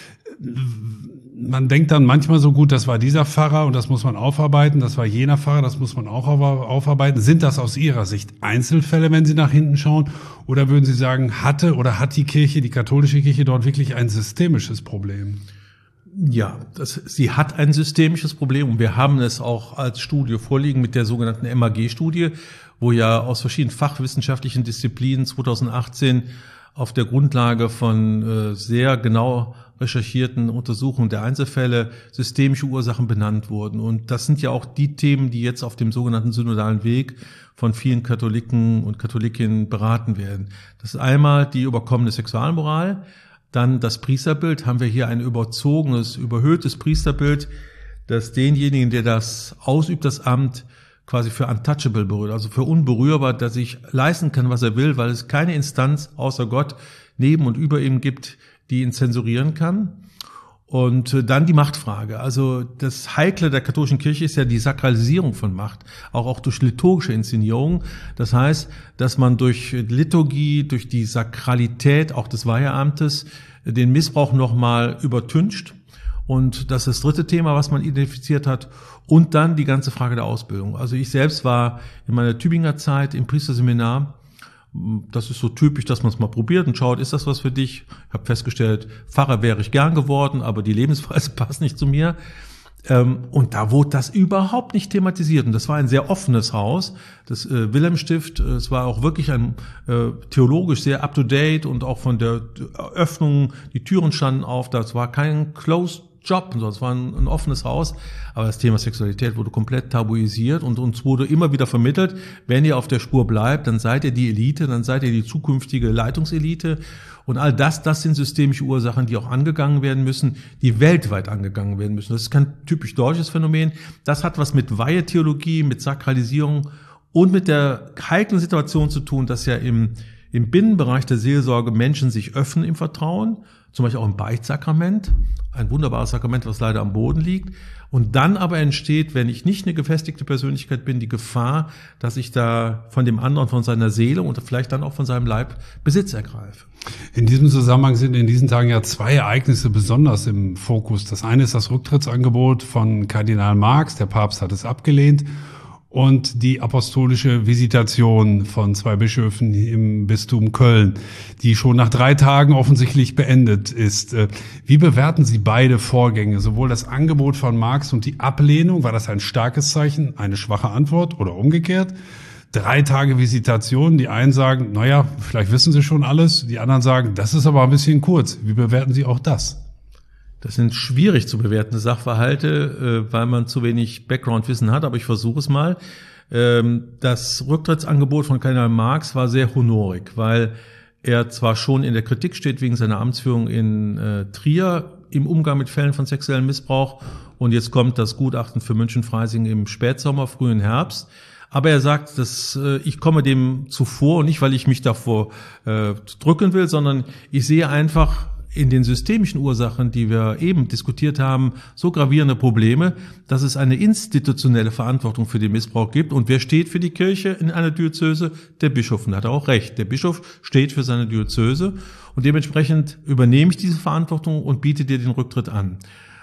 Man denkt dann manchmal so, gut, das war dieser Pfarrer und das muss man aufarbeiten, das war jener Pfarrer, das muss man auch aufarbeiten. Sind das aus Ihrer Sicht Einzelfälle, wenn Sie nach hinten schauen? Oder würden Sie sagen, hat die Kirche, die katholische Kirche dort wirklich ein systemisches Problem? Ja, sie hat ein systemisches Problem und wir haben es auch als Studie vorliegen mit der sogenannten MAG-Studie, wo ja aus verschiedenen fachwissenschaftlichen Disziplinen 2018 auf der Grundlage von sehr genau recherchierten Untersuchungen der Einzelfälle systemische Ursachen benannt wurden. Und das sind ja auch die Themen, die jetzt auf dem sogenannten synodalen Weg von vielen Katholiken und Katholikinnen beraten werden. Das ist einmal die überkommene Sexualmoral, dann das Priesterbild. Haben wir hier ein überzogenes, überhöhtes Priesterbild, das denjenigen, der das ausübt, das Amt, quasi für untouchable berührt, also für unberührbar, dass sich leisten kann, was er will, weil es keine Instanz außer Gott neben und über ihm gibt, die ihn zensurieren kann. Und dann die Machtfrage. Also das Heikle der katholischen Kirche ist ja die Sakralisierung von Macht, auch durch liturgische Inszenierung. Das heißt, dass man durch Liturgie, durch die Sakralität auch des Weiheamtes den Missbrauch nochmal übertüncht. Und das ist das dritte Thema, was man identifiziert hat. Und dann die ganze Frage der Ausbildung. Also ich selbst war in meiner Tübinger Zeit im Priesterseminar. Das ist so typisch, dass man es mal probiert und schaut, ist das was für dich? Ich habe festgestellt, Pfarrer wäre ich gern geworden, aber die Lebensweise passt nicht zu mir. Und da wurde das überhaupt nicht thematisiert. Und das war ein sehr offenes Haus, das Wilhelmstift. Es war auch wirklich ein theologisch sehr up-to-date und auch von der Öffnung, die Türen standen auf. Das war kein Closed Job, sondern es war ein offenes Haus. Aber das Thema Sexualität wurde komplett tabuisiert und uns wurde immer wieder vermittelt, wenn ihr auf der Spur bleibt, dann seid ihr die Elite, dann seid ihr die zukünftige Leitungselite. Und all das sind systemische Ursachen, die auch angegangen werden müssen, die weltweit angegangen werden müssen. Das ist kein typisch deutsches Phänomen. Das hat was mit Weihetheologie, mit Sakralisierung und mit der heiklen Situation zu tun, dass ja im Binnenbereich der Seelsorge Menschen sich öffnen im Vertrauen, zum Beispiel auch im Beichtsakrament, ein wunderbares Sakrament, was leider am Boden liegt. Und dann aber entsteht, wenn ich nicht eine gefestigte Persönlichkeit bin, die Gefahr, dass ich da von dem anderen, von seiner Seele und vielleicht dann auch von seinem Leib Besitz ergreife. In diesem Zusammenhang sind in diesen Tagen ja zwei Ereignisse besonders im Fokus. Das eine ist das Rücktrittsangebot von Kardinal Marx, der Papst hat es abgelehnt, und die apostolische Visitation von zwei Bischöfen im Bistum Köln, die schon nach 3 Tagen offensichtlich beendet ist. Wie bewerten Sie beide Vorgänge, sowohl das Angebot von Marx und die Ablehnung? War das ein starkes Zeichen, eine schwache Antwort oder umgekehrt? 3 Tage Visitation, die einen sagen, naja, vielleicht wissen Sie schon alles, die anderen sagen, das ist aber ein bisschen kurz. Wie bewerten Sie auch das? Das sind schwierig zu bewertende Sachverhalte, weil man zu wenig Background-Wissen hat, aber ich versuche es mal. Das Rücktrittsangebot von Kardinal Marx war sehr honorig, weil er zwar schon in der Kritik steht wegen seiner Amtsführung in Trier, im Umgang mit Fällen von sexuellem Missbrauch. Und jetzt kommt das Gutachten für München-Freising im Spätsommer, frühen Herbst. Aber er sagt, dass ich komme dem zuvor, nicht weil ich mich davor drücken will, sondern ich sehe einfach in den systemischen Ursachen, die wir eben diskutiert haben, so gravierende Probleme, dass es eine institutionelle Verantwortung für den Missbrauch gibt. Und wer steht für die Kirche in einer Diözese? Der Bischof. Und da hat er auch recht. Der Bischof steht für seine Diözese. Und dementsprechend übernehme ich diese Verantwortung und biete dir den Rücktritt an.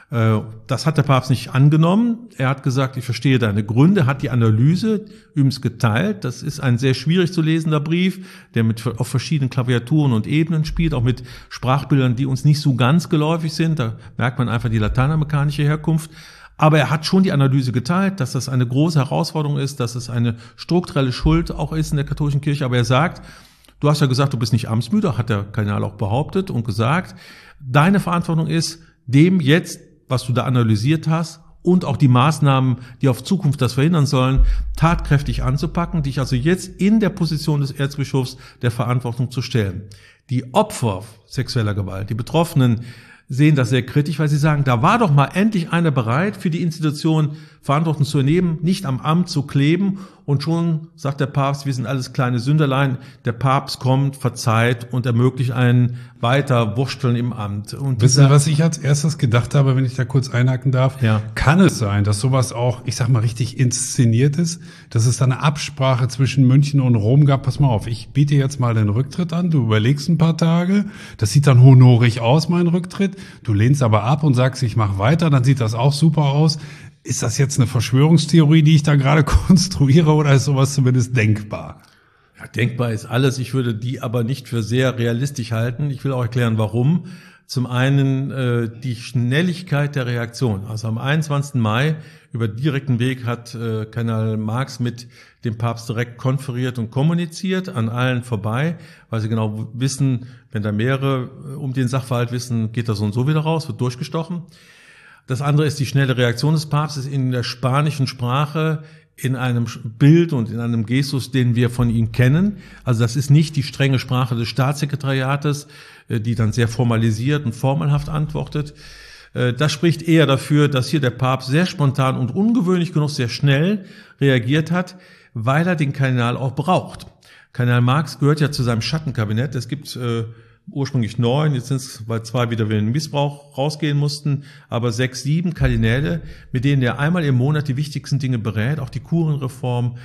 Das hat der Papst nicht angenommen. Er hat gesagt, ich verstehe deine Gründe, hat die Analyse übrigens geteilt. Das ist ein sehr schwierig zu lesender Brief, der auf verschiedenen Klaviaturen und Ebenen spielt, auch mit Sprachbildern, die uns nicht so ganz geläufig sind. Da merkt man einfach die lateinamerikanische Herkunft. Aber er hat schon die Analyse geteilt, dass das eine große Herausforderung ist, dass es eine strukturelle Schuld auch ist in der katholischen Kirche. Aber er sagt, du hast ja gesagt, du bist nicht amtsmüde, hat der Kardinal auch behauptet und gesagt, deine Verantwortung ist, dem jetzt, was du da analysiert hast und auch die Maßnahmen, die auf Zukunft das verhindern sollen, tatkräftig anzupacken, dich also jetzt in der Position des Erzbischofs der Verantwortung zu stellen. Die Opfer sexueller Gewalt, die Betroffenen, sehen das sehr kritisch, weil sie sagen, da war doch mal endlich einer bereit, für die Institution Verantwortung zu übernehmen, nicht am Amt zu kleben. Und schon sagt der Papst, wir sind alles kleine Sünderlein. Der Papst kommt, verzeiht und ermöglicht einen weiter Wursteln im Amt. Und wissen Sie, was ich als erstes gedacht habe, wenn ich da kurz einhaken darf? Ja. Kann es sein, dass sowas auch, ich sag mal, richtig inszeniert ist? Dass es da eine Absprache zwischen München und Rom gab? Pass mal auf, ich biete jetzt mal den Rücktritt an, du überlegst ein paar Tage, das sieht dann honorig aus, mein Rücktritt, du lehnst aber ab und sagst, ich mache weiter, dann sieht das auch super aus. Ist das jetzt eine Verschwörungstheorie, die ich da gerade konstruiere, oder ist sowas zumindest denkbar? Ja, denkbar ist alles. Ich würde die aber nicht für sehr realistisch halten. Ich will auch erklären, warum. Zum einen die Schnelligkeit der Reaktion. Also am 21. Mai über direkten Weg hat Kardinal Marx mit dem Papst direkt konferiert und kommuniziert, an allen vorbei, weil sie genau wissen, wenn da mehrere um den Sachverhalt wissen, geht das so und so wieder raus, wird durchgestochen. Das andere ist die schnelle Reaktion des Papstes in der spanischen Sprache, in einem Bild und in einem Gestus, den wir von ihm kennen. Also das ist nicht die strenge Sprache des Staatssekretariates, die dann sehr formalisiert und formelhaft antwortet. Das spricht eher dafür, dass hier der Papst sehr spontan und ungewöhnlich genug sehr schnell reagiert hat, weil er den Kardinal auch braucht. Kardinal Marx gehört ja zu seinem Schattenkabinett. Es gibt ursprünglich 9, jetzt sind es, weil 2 wieder wegen Missbrauch rausgehen mussten, aber 6, 7 Kardinäle, mit denen er einmal im Monat die wichtigsten Dinge berät, auch die Kurienreform,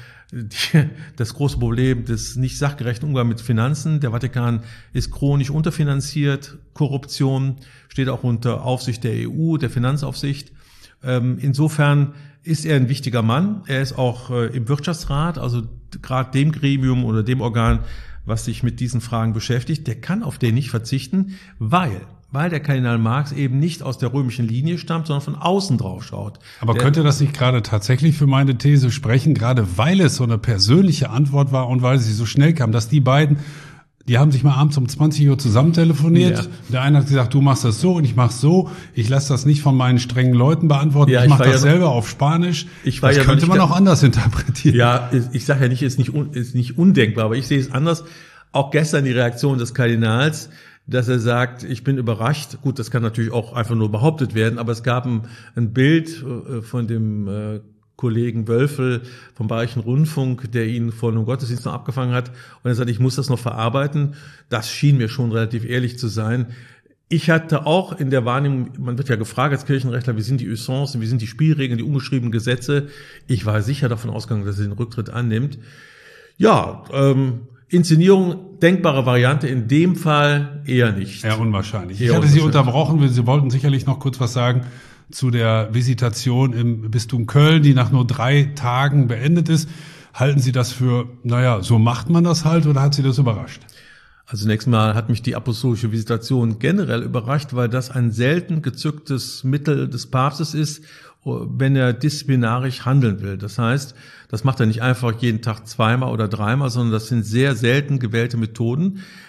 das große Problem des nicht sachgerechten Umgangs mit Finanzen. Der Vatikan ist chronisch unterfinanziert, Korruption steht auch unter Aufsicht der EU, der Finanzaufsicht. Insofern ist er ein wichtiger Mann. Er ist auch im Wirtschaftsrat, also gerade dem Gremium oder dem Organ, was sich mit diesen Fragen beschäftigt, der kann auf den nicht verzichten, weil der Kardinal Marx eben nicht aus der römischen Linie stammt, sondern von außen drauf schaut. Aber könnte das nicht gerade tatsächlich für meine These sprechen, gerade weil es so eine persönliche Antwort war und weil sie so schnell kam, dass die beiden, die haben sich mal abends um 20 Uhr zusammen telefoniert. Ja. Der eine hat gesagt, du machst das so und ich mach's so. Ich lasse das nicht von meinen strengen Leuten beantworten. Ja, ich mache das selber auf Spanisch. Das könnte man auch anders interpretieren. Ja, ich sage ja nicht, ist nicht undenkbar, aber ich sehe es anders. Auch gestern die Reaktion des Kardinals, dass er sagt, ich bin überrascht. Gut, das kann natürlich auch einfach nur behauptet werden, aber es gab ein Bild von dem Kollegen Wölfel vom Bayerischen Rundfunk, der ihn vor einem Gottesdienst noch abgefangen hat. Und er sagt, ich muss das noch verarbeiten. Das schien mir schon relativ ehrlich zu sein. Ich hatte auch in der Wahrnehmung, man wird ja gefragt als Kirchenrechtler, wie sind die Usancen, wie sind die Spielregeln, die ungeschriebenen Gesetze. Ich war sicher davon ausgegangen, dass er den Rücktritt annimmt. Ja, Inszenierung, denkbare Variante, in dem Fall eher nicht. Eher unwahrscheinlich. Ich hatte Sie unterbrochen, Sie wollten sicherlich noch kurz was sagen zu der Visitation im Bistum Köln, die nach nur 3 Tagen beendet ist. Halten Sie das für, so macht man das halt, oder hat Sie das überrascht? Also zunächst mal hat mich die apostolische Visitation generell überrascht, weil das ein selten gezücktes Mittel des Papstes ist, wenn er disziplinarisch handeln will. Das heißt, das macht er nicht einfach jeden Tag 2-mal oder 3-mal, sondern das sind sehr selten gewählte Methoden.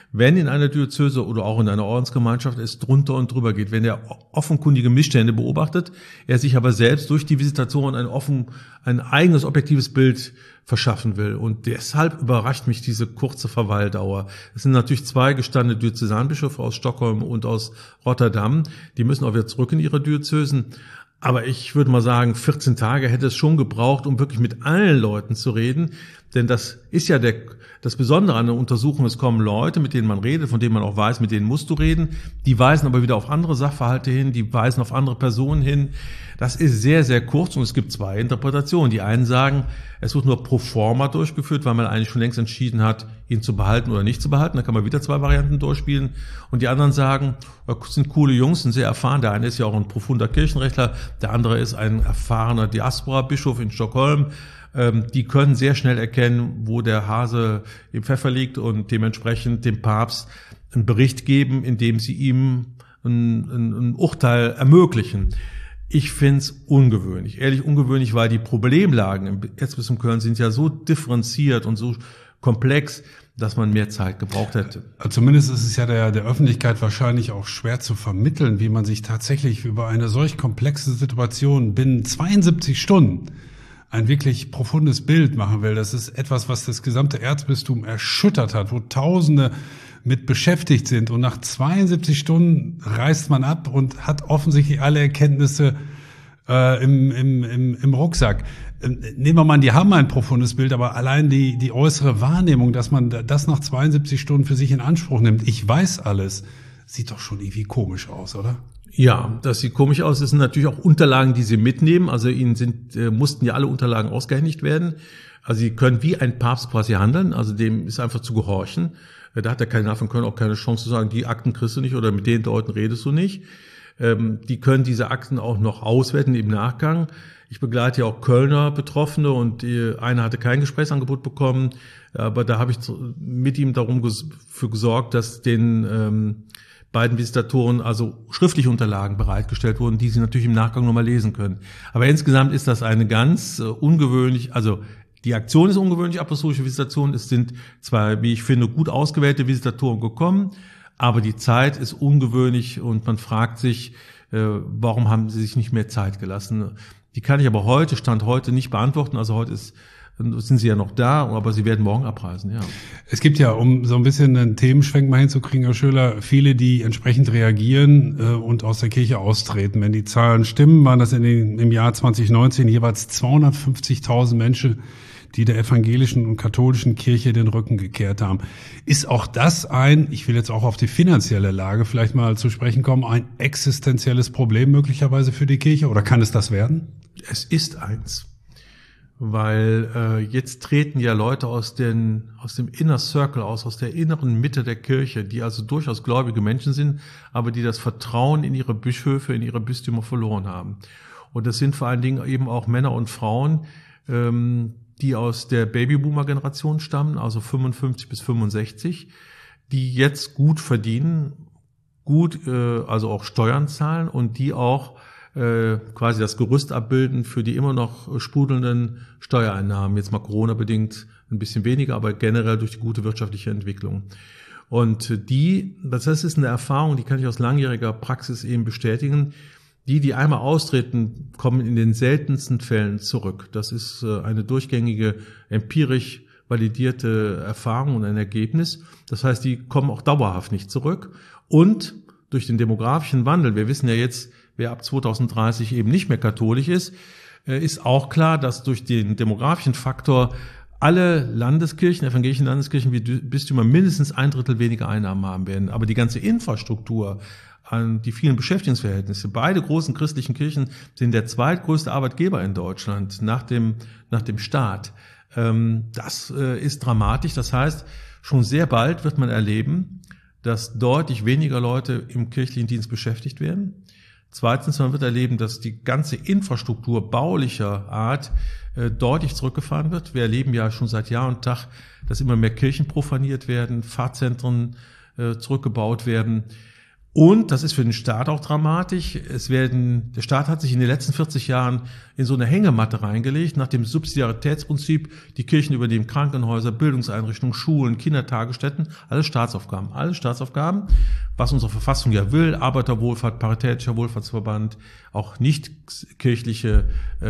wenn in einer Diözese oder auch in einer Ordensgemeinschaft es drunter und drüber geht, wenn er offenkundige Missstände beobachtet, er sich aber selbst durch die Visitation ein eigenes objektives Bild verschaffen will. Und deshalb überrascht mich diese kurze Verweildauer. Es sind natürlich 2 gestandene Diözesanbischöfe aus Stockholm und aus Rotterdam. Die müssen auch wieder zurück in ihre Diözesen. Aber ich würde mal sagen, 14 Tage hätte es schon gebraucht, um wirklich mit allen Leuten zu reden. Denn das ist ja das Besondere an der Untersuchung. Es kommen Leute, mit denen man redet, von denen man auch weiß, mit denen musst du reden. Die weisen aber wieder auf andere Sachverhalte hin, die weisen auf andere Personen hin. Das ist sehr, sehr kurz und es gibt 2 Interpretationen. Die einen sagen, es wird nur pro forma durchgeführt, weil man eigentlich schon längst entschieden hat, ihn zu behalten oder nicht zu behalten. Da kann man wieder 2 Varianten durchspielen. Und die anderen sagen, das sind coole Jungs, sind sehr erfahren. Der eine ist ja auch ein profunder Kirchenrechtler, der andere ist ein erfahrener Diaspora-Bischof in Stockholm. Die können sehr schnell erkennen, wo der Hase im Pfeffer liegt und dementsprechend dem Papst einen Bericht geben, indem sie ihm ein Urteil ermöglichen. Ich find's ungewöhnlich, ehrlich ungewöhnlich, weil die Problemlagen im Erzbistum Köln sind ja so differenziert und so komplex, dass man mehr Zeit gebraucht hätte. Zumindest ist es ja der Öffentlichkeit wahrscheinlich auch schwer zu vermitteln, wie man sich tatsächlich über eine solch komplexe Situation binnen 72 Stunden ein wirklich profundes Bild machen will. Das ist etwas, was das gesamte Erzbistum erschüttert hat, wo Tausende mit beschäftigt sind. Und nach 72 Stunden reist man ab und hat offensichtlich alle Erkenntnisse im Rucksack. Nehmen wir mal an, die haben ein profundes Bild, aber allein die äußere Wahrnehmung, dass man das nach 72 Stunden für sich in Anspruch nimmt, ich weiß alles, sieht doch schon irgendwie komisch aus, oder? Ja, das sieht komisch aus. Es sind natürlich auch Unterlagen, die sie mitnehmen. Also ihnen mussten ja alle Unterlagen ausgehändigt werden. Also sie können wie ein Papst quasi handeln. Also dem ist einfach zu gehorchen. Da hat der Kardinal von Köln auch keine Chance zu sagen, die Akten kriegst du nicht oder mit den Leuten redest du nicht. Die können diese Akten auch noch auswerten im Nachgang. Ich begleite ja auch Kölner Betroffene und einer hatte kein Gesprächsangebot bekommen. Aber da habe ich mit ihm dafür gesorgt, dass den beiden Visitatoren also schriftliche Unterlagen bereitgestellt wurden, die sie natürlich im Nachgang nochmal lesen können. Aber insgesamt ist das eine ganz ungewöhnlich, also die Aktion ist ungewöhnlich, apostolische Visitation. Es sind zwar, wie ich finde, gut ausgewählte Visitatoren gekommen, aber die Zeit ist ungewöhnlich und man fragt sich, warum haben sie sich nicht mehr Zeit gelassen? Die kann ich aber Stand heute nicht beantworten. Also heute sind sie ja noch da, aber sie werden morgen abreisen, ja. Es gibt ja, um so ein bisschen einen Themenschwenk mal hinzukriegen, Herr Schöler, viele, die entsprechend reagieren und aus der Kirche austreten. Wenn die Zahlen stimmen, waren das im Jahr 2019 jeweils 250.000 Menschen, die der evangelischen und katholischen Kirche den Rücken gekehrt haben. Ist auch das ich will jetzt auch auf die finanzielle Lage vielleicht mal zu sprechen kommen, ein existenzielles Problem möglicherweise für die Kirche, oder kann es das werden? Es ist eins. Weil jetzt treten ja Leute aus dem Inner Circle aus der inneren Mitte der Kirche, die also durchaus gläubige Menschen sind, aber die das Vertrauen in ihre Bischöfe, in ihre Bistümer verloren haben. Und das sind vor allen Dingen eben auch Männer und Frauen, die aus der Babyboomer-Generation stammen, also 55 bis 65, die jetzt gut verdienen, also auch Steuern zahlen und die auch quasi das Gerüst abbilden für die immer noch sprudelnden Steuereinnahmen. Jetzt mal Corona-bedingt ein bisschen weniger, aber generell durch die gute wirtschaftliche Entwicklung. Und das ist eine Erfahrung, die kann ich aus langjähriger Praxis eben bestätigen. Die einmal austreten, kommen in den seltensten Fällen zurück. Das ist eine durchgängige, empirisch validierte Erfahrung und ein Ergebnis. Das heißt, die kommen auch dauerhaft nicht zurück. Und durch den demografischen Wandel, wir wissen ja jetzt, wer ab 2030 eben nicht mehr katholisch ist auch klar, dass durch den demografischen Faktor alle Landeskirchen, evangelischen Landeskirchen wie Bistümer mindestens 1/3 weniger Einnahmen haben werden. Aber die ganze Infrastruktur, an die vielen Beschäftigungsverhältnisse, beide großen christlichen Kirchen sind der zweitgrößte Arbeitgeber in Deutschland nach dem Staat. Das ist dramatisch. Das heißt, schon sehr bald wird man erleben, dass deutlich weniger Leute im kirchlichen Dienst beschäftigt werden. Zweitens, man wird erleben, dass die ganze Infrastruktur baulicher Art deutlich zurückgefahren wird. Wir erleben ja schon seit Jahr und Tag, dass immer mehr Kirchen profaniert werden, Pfarrzentren zurückgebaut werden. Und das ist für den Staat auch dramatisch. Der Staat hat sich in den letzten 40 Jahren in so eine Hängematte reingelegt, nach dem Subsidiaritätsprinzip. Die Kirchen übernehmen Krankenhäuser, Bildungseinrichtungen, Schulen, Kindertagesstätten, alles Staatsaufgaben, was unsere Verfassung ja will. Arbeiterwohlfahrt, Paritätischer Wohlfahrtsverband, auch nicht kirchliche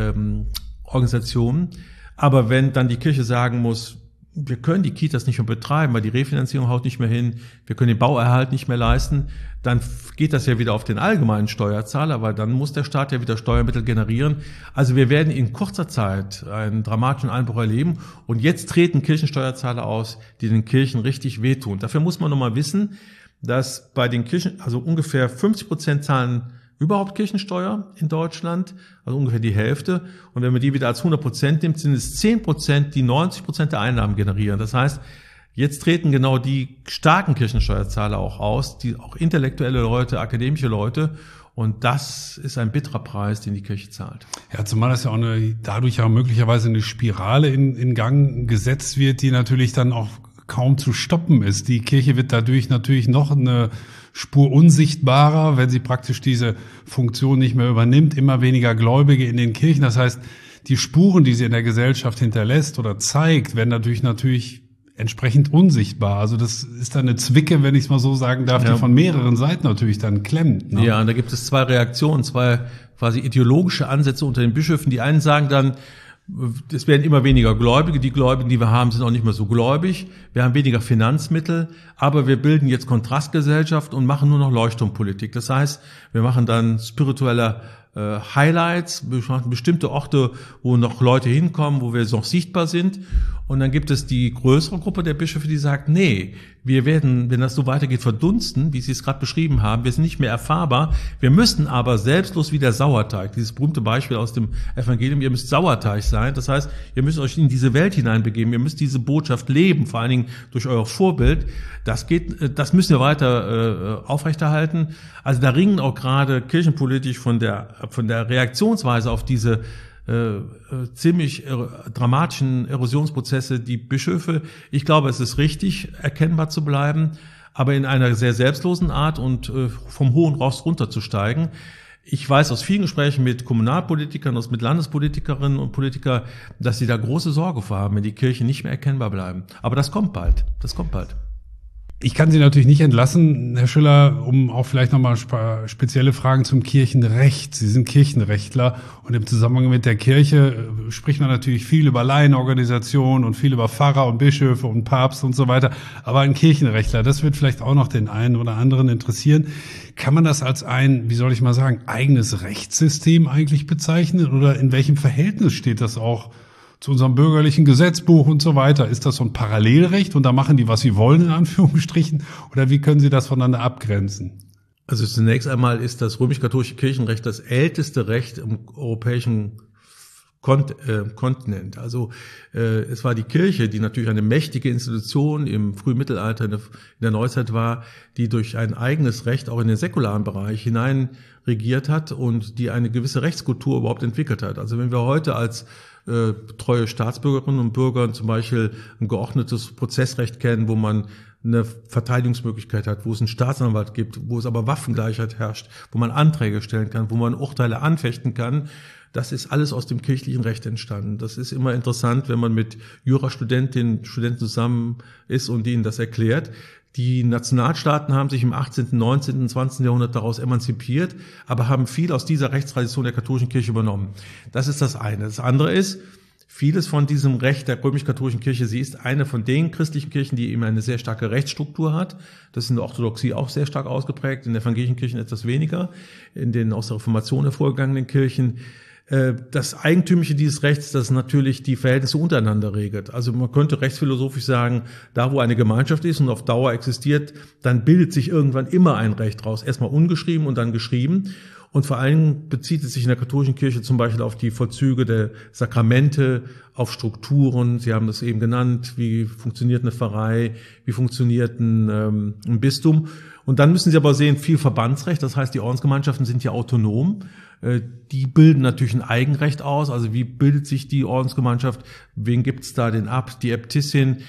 Organisationen. Aber wenn dann die Kirche sagen muss, wir können die Kitas nicht mehr betreiben, weil die Refinanzierung haut nicht mehr hin, wir können den Bauerhalt nicht mehr leisten, dann geht das ja wieder auf den allgemeinen Steuerzahler, weil dann muss der Staat ja wieder Steuermittel generieren. Also wir werden in kurzer Zeit einen dramatischen Einbruch erleben und jetzt treten Kirchensteuerzahler aus, die den Kirchen richtig wehtun. Dafür muss man nochmal wissen, dass bei den Kirchen, also ungefähr 50% zahlen überhaupt Kirchensteuer in Deutschland, also ungefähr die Hälfte. Und wenn man die wieder als 100% nimmt, sind es 10%, die 90% der Einnahmen generieren. Das heißt, jetzt treten genau die starken Kirchensteuerzahler auch aus, die auch intellektuelle Leute, akademische Leute. Und das ist ein bitterer Preis, den die Kirche zahlt. Ja, zumal das ja auch dadurch ja möglicherweise eine Spirale in Gang gesetzt wird, die natürlich dann auch kaum zu stoppen ist. Die Kirche wird dadurch natürlich noch eine Spur unsichtbarer, wenn sie praktisch diese Funktion nicht mehr übernimmt, immer weniger Gläubige in den Kirchen. Das heißt, die Spuren, die sie in der Gesellschaft hinterlässt oder zeigt, werden natürlich entsprechend unsichtbar. Also das ist dann eine Zwicke, wenn ich es mal so sagen darf, die von mehreren Seiten natürlich dann klemmt. Ne? Ja, und da gibt es zwei Reaktionen, zwei quasi ideologische Ansätze unter den Bischöfen. Die einen sagen dann, es werden immer weniger Gläubige. Die Gläubigen, die wir haben, sind auch nicht mehr so gläubig. Wir haben weniger Finanzmittel, aber wir bilden jetzt Kontrastgesellschaft und machen nur noch Leuchtturmpolitik. Das heißt, wir machen dann spirituelle Highlights, wir machen bestimmte Orte, wo noch Leute hinkommen, wo wir noch sichtbar sind. Und dann gibt es die größere Gruppe der Bischöfe, die sagt, nee, wir werden, wenn das so weitergeht, verdunsten, wie Sie es gerade beschrieben haben. Wir sind nicht mehr erfahrbar. Wir müssen aber selbstlos wie der Sauerteig, dieses berühmte Beispiel aus dem Evangelium, ihr müsst Sauerteig sein. Das heißt, ihr müsst euch in diese Welt hineinbegeben. Ihr müsst diese Botschaft leben, vor allen Dingen durch euer Vorbild. Das müssen wir weiter aufrechterhalten. Also da ringen auch gerade kirchenpolitisch von der Reaktionsweise auf diese ziemlich dramatischen Erosionsprozesse die Bischöfe. Ich glaube, es ist richtig, erkennbar zu bleiben, aber in einer sehr selbstlosen Art und vom hohen Ross runterzusteigen. Ich weiß aus vielen Gesprächen mit Kommunalpolitikern, mit Landespolitikerinnen und Politikern, dass sie da große Sorge vor haben, wenn die Kirchen nicht mehr erkennbar bleiben. Aber das kommt bald. Ich kann Sie natürlich nicht entlassen, Herr Schüller, um auch vielleicht nochmal spezielle Fragen zum Kirchenrecht. Sie sind Kirchenrechtler und im Zusammenhang mit der Kirche spricht man natürlich viel über Laienorganisationen und viel über Pfarrer und Bischöfe und Papst und so weiter. Aber ein Kirchenrechtler, das wird vielleicht auch noch den einen oder anderen interessieren. Kann man das als ein, wie soll ich mal sagen, eigenes Rechtssystem eigentlich bezeichnen? Oder in welchem Verhältnis steht das auch zu unserem bürgerlichen Gesetzbuch und so weiter? Ist das so ein Parallelrecht und da machen die, was sie wollen, in Anführungsstrichen? Oder wie können Sie das voneinander abgrenzen? Also zunächst einmal ist das römisch-katholische Kirchenrecht das älteste Recht im europäischen Kontinent. Also es war die Kirche, die natürlich eine mächtige Institution im frühen Mittelalter, in der Neuzeit war, die durch ein eigenes Recht auch in den säkularen Bereich hinein regiert hat und die eine gewisse Rechtskultur überhaupt entwickelt hat. Also wenn wir heute als treue Staatsbürgerinnen und Bürger zum Beispiel ein geordnetes Prozessrecht kennen, wo man eine Verteidigungsmöglichkeit hat, wo es einen Staatsanwalt gibt, wo es aber Waffengleichheit herrscht, wo man Anträge stellen kann, wo man Urteile anfechten kann. Das ist alles aus dem kirchlichen Recht entstanden. Das ist immer interessant, wenn man mit Jurastudentinnen und Studenten zusammen ist und ihnen das erklärt. Die Nationalstaaten haben sich im 18., 19., 20. Jahrhundert daraus emanzipiert, aber haben viel aus dieser Rechtstradition der katholischen Kirche übernommen. Das ist das eine. Das andere ist, vieles von diesem Recht der römisch-katholischen Kirche, sie ist eine von den christlichen Kirchen, die eben eine sehr starke Rechtsstruktur hat. Das ist in der Orthodoxie auch sehr stark ausgeprägt, in der evangelischen Kirchen etwas weniger, in den aus der Reformation hervorgegangenen Kirchen. Das Eigentümliche dieses Rechts, das natürlich die Verhältnisse untereinander regelt. Also man könnte rechtsphilosophisch sagen, da wo eine Gemeinschaft ist und auf Dauer existiert, dann bildet sich irgendwann immer ein Recht raus. Erstmal ungeschrieben und dann geschrieben. Und vor allem bezieht es sich in der katholischen Kirche zum Beispiel auf die Vollzüge der Sakramente, auf Strukturen. Sie haben das eben genannt. Wie funktioniert eine Pfarrei? Wie funktioniert ein Bistum? Und dann müssen Sie aber sehen, viel Verbandsrecht. Das heißt, die Ordensgemeinschaften sind ja autonom. Die bilden natürlich ein Eigenrecht aus. Also wie bildet sich die Ordensgemeinschaft? Wen gibt's da? Den Abt, die Äbtissin?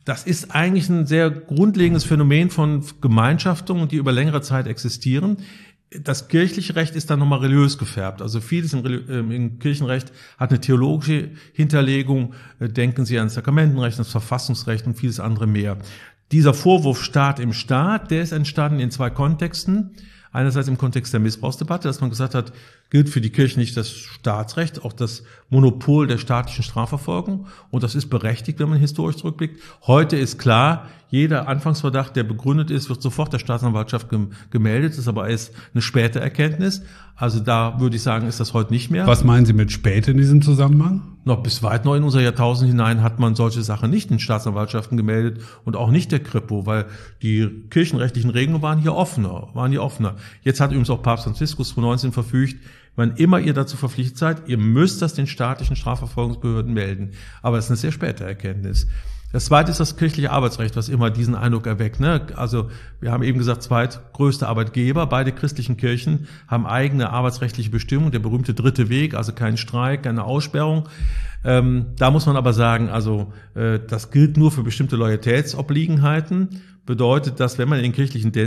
das ist eigentlich ein sehr grundlegendes Phänomen von Gemeinschaftungen, die über längere Zeit existieren. Das kirchliche Recht ist dann nochmal religiös gefärbt. Also vieles im Kirchenrecht hat eine theologische Hinterlegung. Denken Sie ans Sakramentenrecht, ans Verfassungsrecht und vieles andere mehr. Dieser Vorwurf Staat im Staat, der ist entstanden in 2 Kontexten. Einerseits im Kontext der Missbrauchsdebatte, dass man gesagt hat, gilt für die Kirche nicht das Staatsrecht, auch das Monopol der staatlichen Strafverfolgung. Und das ist berechtigt, wenn man historisch zurückblickt. Heute ist klar, jeder Anfangsverdacht, der begründet ist, wird sofort der Staatsanwaltschaft gemeldet. Das ist aber erst eine späte Erkenntnis. Also da würde ich sagen, ist das heute nicht mehr. Was meinen Sie mit spät in diesem Zusammenhang? Noch bis weit noch in unser Jahrtausend hinein hat man solche Sachen nicht in Staatsanwaltschaften gemeldet und auch nicht der Kripo, weil die kirchenrechtlichen Regelungen waren hier offener. Jetzt hat übrigens auch Papst Franziskus 2019 verfügt, wann immer ihr dazu verpflichtet seid, ihr müsst das den staatlichen Strafverfolgungsbehörden melden. Aber das ist eine sehr späte Erkenntnis. Das zweite ist das kirchliche Arbeitsrecht, was immer diesen Eindruck erweckt. Also wir haben eben gesagt, zweitgrößte Arbeitgeber. Beide christlichen Kirchen haben eigene arbeitsrechtliche Bestimmungen. Der berühmte 3. Weg, also kein Streik, keine Aussperrung. Da muss man aber sagen, also das gilt nur für bestimmte Loyalitätsobliegenheiten. Bedeutet, dass wenn man in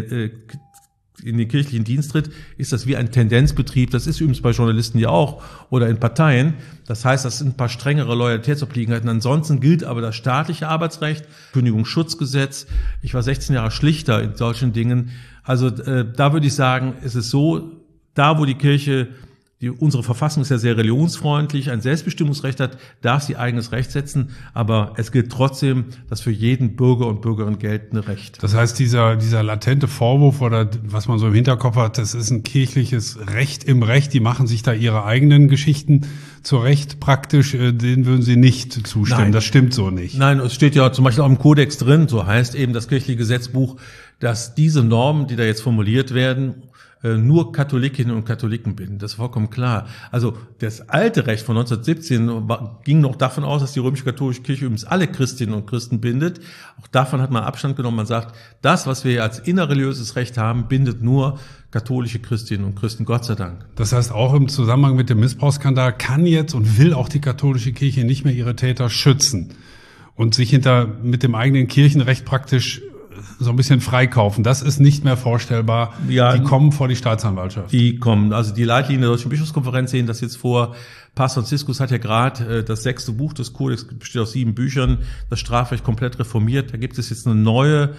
den kirchlichen Dienst tritt, ist das wie ein Tendenzbetrieb. Das ist übrigens bei Journalisten ja auch oder in Parteien. Das heißt, das sind ein paar strengere Loyalitätsobliegenheiten. Ansonsten gilt aber das staatliche Arbeitsrecht, Kündigungsschutzgesetz. Ich war 16 Jahre Schlichter in solchen Dingen. Also da würde ich sagen, es ist so, da wo die Kirche, unsere Verfassung ist ja sehr religionsfreundlich, ein Selbstbestimmungsrecht hat, darf sie eigenes Recht setzen, aber es gilt trotzdem das für jeden Bürger und Bürgerin geltende Recht. Das heißt, dieser latente Vorwurf oder was man so im Hinterkopf hat, das ist ein kirchliches Recht im Recht, die machen sich da ihre eigenen Geschichten zurecht praktisch, denen würden Sie nicht zustimmen. Nein. Das stimmt so nicht. Nein, es steht ja zum Beispiel auch im Kodex drin, so heißt eben das kirchliche Gesetzbuch, dass diese Normen, die da jetzt formuliert werden, nur Katholikinnen und Katholiken binden. Das ist vollkommen klar. Also das alte Recht von 1917 ging noch davon aus, dass die römisch-katholische Kirche übrigens alle Christinnen und Christen bindet. Auch davon hat man Abstand genommen. Man sagt, das, was wir als innerreligiöses Recht haben, bindet nur katholische Christinnen und Christen, Gott sei Dank. Das heißt, auch im Zusammenhang mit dem Missbrauchsskandal kann jetzt und will auch die katholische Kirche nicht mehr ihre Täter schützen und sich mit dem eigenen Kirchenrecht praktisch so ein bisschen freikaufen. Das ist nicht mehr vorstellbar. Ja, die kommen vor die Staatsanwaltschaft. Die kommen. Also die Leitlinien der Deutschen Bischofskonferenz sehen das jetzt vor. Papst Franziskus hat ja gerade das 6. Buch des Kodex, besteht aus 7 Büchern, das Strafrecht komplett reformiert. Da gibt es jetzt eine neue,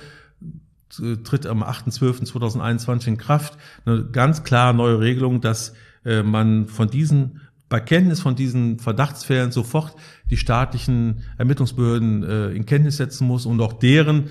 tritt am 8.12.2021 in Kraft, eine ganz klare neue Regelung, dass man bei Kenntnis von diesen Verdachtsfällen sofort die staatlichen Ermittlungsbehörden in Kenntnis setzen muss und auch deren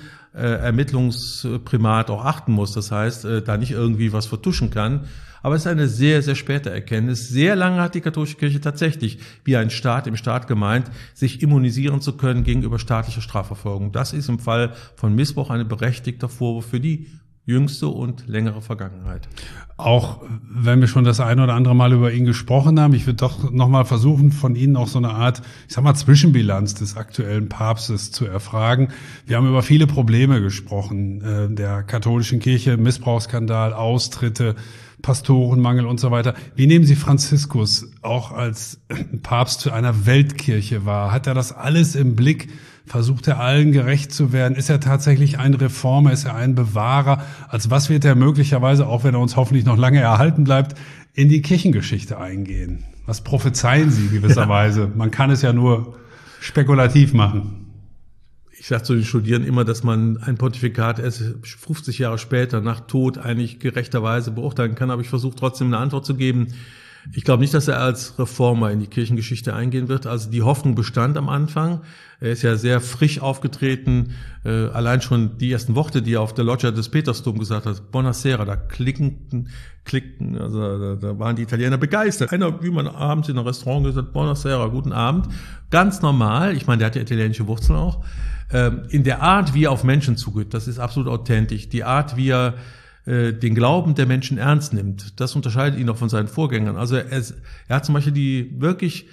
Ermittlungsprimat auch achten muss. Das heißt, da nicht irgendwie was vertuschen kann. Aber es ist eine sehr, sehr späte Erkenntnis. Sehr lange hat die katholische Kirche tatsächlich, wie ein Staat im Staat gemeint, sich immunisieren zu können gegenüber staatlicher Strafverfolgung. Das ist im Fall von Missbrauch ein berechtigter Vorwurf für die jüngste und längere Vergangenheit. Auch wenn wir schon das eine oder andere Mal über ihn gesprochen haben, ich würde doch nochmal versuchen, von Ihnen auch so eine Art, Zwischenbilanz des aktuellen Papstes zu erfragen. Wir haben über viele Probleme gesprochen, der katholischen Kirche, Missbrauchsskandal, Austritte, Pastorenmangel und so weiter. Wie nehmen Sie Franziskus auch als Papst zu einer Weltkirche wahr? Hat er das alles im Blick? Versucht er allen gerecht zu werden? Ist er tatsächlich ein Reformer? Ist er ein Bewahrer? Als was wird er möglicherweise, auch wenn er uns hoffentlich noch lange erhalten bleibt, in die Kirchengeschichte eingehen? Was prophezeien Sie gewisserweise? Man kann es ja nur spekulativ machen. Ich sage zu den Studierenden immer, dass man ein Pontifikat erst 50 Jahre später nach Tod eigentlich gerechterweise beurteilen kann, aber ich versuche trotzdem eine Antwort zu geben. Ich glaube nicht, dass er als Reformer in die Kirchengeschichte eingehen wird. Also die Hoffnung bestand am Anfang. Er ist ja sehr frisch aufgetreten. Allein schon die ersten Worte, die er auf der Loggia des Petersdom gesagt hat, Buonasera, da klickten, also da waren die Italiener begeistert. Einer, wie man abends in einem Restaurant gesagt, Buonasera, guten Abend. Ganz normal, ich meine, der hat ja italienische Wurzeln auch. In der Art, wie er auf Menschen zugeht, das ist absolut authentisch. Die Art, wie er den Glauben der Menschen ernst nimmt, das unterscheidet ihn auch von seinen Vorgängern. Also er hat zum Beispiel die wirklich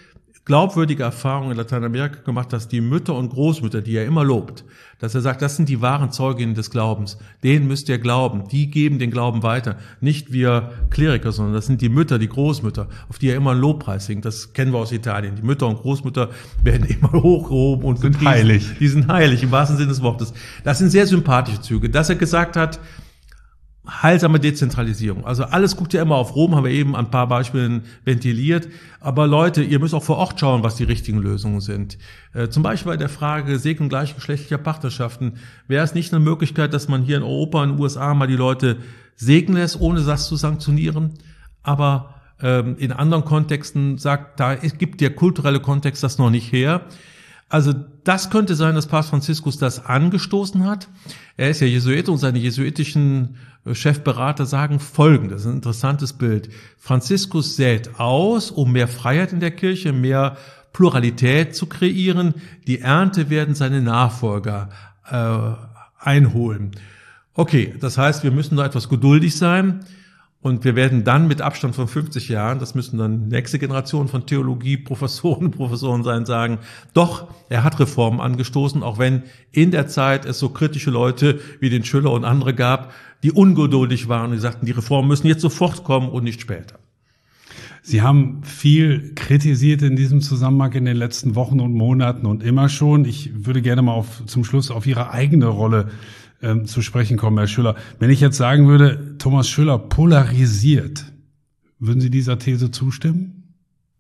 glaubwürdige Erfahrung in Lateinamerika gemacht, dass die Mütter und Großmütter, die er immer lobt, dass er sagt, das sind die wahren Zeuginnen des Glaubens. Denen müsst ihr glauben. Die geben den Glauben weiter. Nicht wir Kleriker, sondern das sind die Mütter, die Großmütter, auf die er immer einen Lobpreis singt. Das kennen wir aus Italien. Die Mütter und Großmütter werden immer hochgehoben und sind heilig. Die sind heilig, im wahrsten Sinne des Wortes. Das sind sehr sympathische Züge. Dass er gesagt hat, heilsame Dezentralisierung. Also alles guckt ja immer auf Rom, haben wir eben an ein paar Beispielen ventiliert. Aber Leute, ihr müsst auch vor Ort schauen, was die richtigen Lösungen sind. Zum Beispiel bei der Frage Segnung gleichgeschlechtlicher Partnerschaften. Wäre es nicht eine Möglichkeit, dass man hier in Europa, in den USA mal die Leute segnen lässt, ohne das zu sanktionieren? Aber in anderen Kontexten sagt, da gibt der kulturelle Kontext das noch nicht her. Also das könnte sein, dass Papst Franziskus das angestoßen hat. Er ist ja Jesuit und seine jesuitischen Chefberater sagen Folgendes, ein interessantes Bild. Franziskus sät aus, um mehr Freiheit in der Kirche, mehr Pluralität zu kreieren. Die Ernte werden seine Nachfolger einholen. Okay, das heißt, wir müssen da etwas geduldig sein. Und wir werden dann mit Abstand von 50 Jahren, das müssen dann nächste Generation von Theologie-Professoren und Professoren sein, sagen, doch, er hat Reformen angestoßen, auch wenn in der Zeit es so kritische Leute wie den Schüller und andere gab, die ungeduldig waren und die sagten, die Reformen müssen jetzt sofort kommen und nicht später. Sie haben viel kritisiert in diesem Zusammenhang in den letzten Wochen und Monaten und immer schon. Ich würde gerne mal zum Schluss auf Ihre eigene Rolle zu sprechen kommen, Herr Schüller. Wenn ich jetzt sagen würde, Thomas Schüller polarisiert, würden Sie dieser These zustimmen?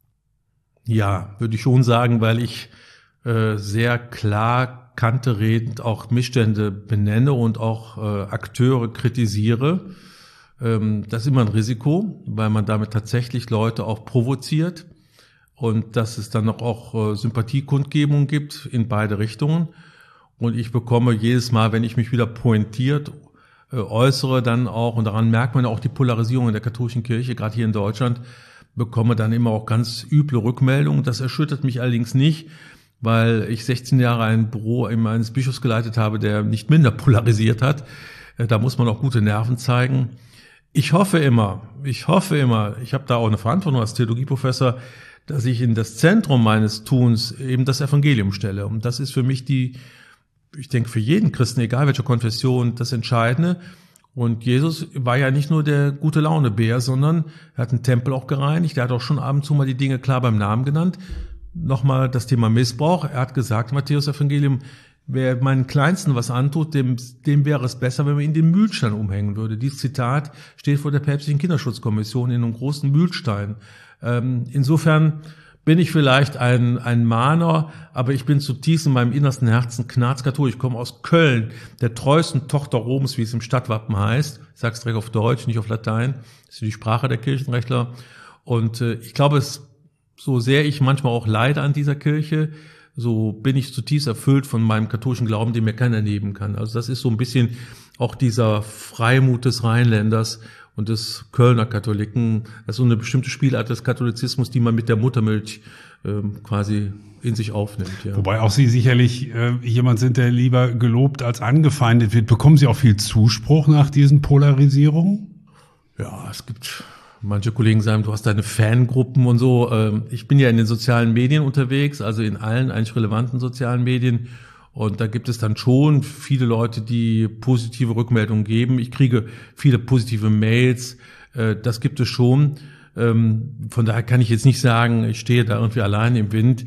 Ja, würde ich schon sagen, weil ich sehr klar kanteredend auch Missstände benenne und auch Akteure kritisiere. Das ist immer ein Risiko, weil man damit tatsächlich Leute auch provoziert und dass es dann auch Sympathiekundgebungen gibt in beide Richtungen. Und ich bekomme jedes Mal, wenn ich mich wieder pointiert äußere, dann auch, und daran merkt man auch die Polarisierung in der katholischen Kirche, gerade hier in Deutschland, bekomme dann immer auch ganz üble Rückmeldungen. Das erschüttert mich allerdings nicht, weil ich 16 Jahre ein Büro eines Bischofs geleitet habe, der nicht minder polarisiert hat. Da muss man auch gute Nerven zeigen. Ich hoffe immer, ich habe da auch eine Verantwortung als Theologieprofessor, dass ich in das Zentrum meines Tuns eben das Evangelium stelle. Und das ist für mich ich denke, für jeden Christen, egal welche Konfession, das Entscheidende. Und Jesus war ja nicht nur der gute Laune-Bär, sondern er hat den Tempel auch gereinigt. Er hat auch schon ab und zu mal die Dinge klar beim Namen genannt. Nochmal das Thema Missbrauch. Er hat gesagt, Matthäus-Evangelium, wer meinen Kleinsten was antut, dem wäre es besser, wenn man ihn den Mühlstein umhängen würde. Dieses Zitat steht vor der päpstlichen Kinderschutzkommission in einem großen Mühlstein. Insofern bin ich vielleicht ein Mahner, aber ich bin zutiefst in meinem innersten Herzen knarz-katholisch. Ich komme aus Köln, der treuesten Tochter Roms, wie es im Stadtwappen heißt. Ich sage es direkt auf Deutsch, nicht auf Latein. Das ist die Sprache der Kirchenrechtler. Und ich glaube, so sehr ich manchmal auch leide an dieser Kirche, so bin ich zutiefst erfüllt von meinem katholischen Glauben, den mir keiner nehmen kann. Also das ist so ein bisschen auch dieser Freimut des Rheinländers und des Kölner Katholiken. Das ist so eine bestimmte Spielart des Katholizismus, die man mit der Muttermilch quasi in sich aufnimmt. Ja. Wobei auch Sie sicherlich jemand sind, der lieber gelobt als angefeindet wird. Bekommen Sie auch viel Zuspruch nach diesen Polarisierungen? Ja, es gibt manche Kollegen sagen, du hast deine Fangruppen und so. Ich bin ja in den sozialen Medien unterwegs, also in allen eigentlich relevanten sozialen Medien. Und da gibt es dann schon viele Leute, die positive Rückmeldungen geben. Ich kriege viele positive Mails. Das gibt es schon. Von daher kann ich jetzt nicht sagen, ich stehe da irgendwie allein im Wind.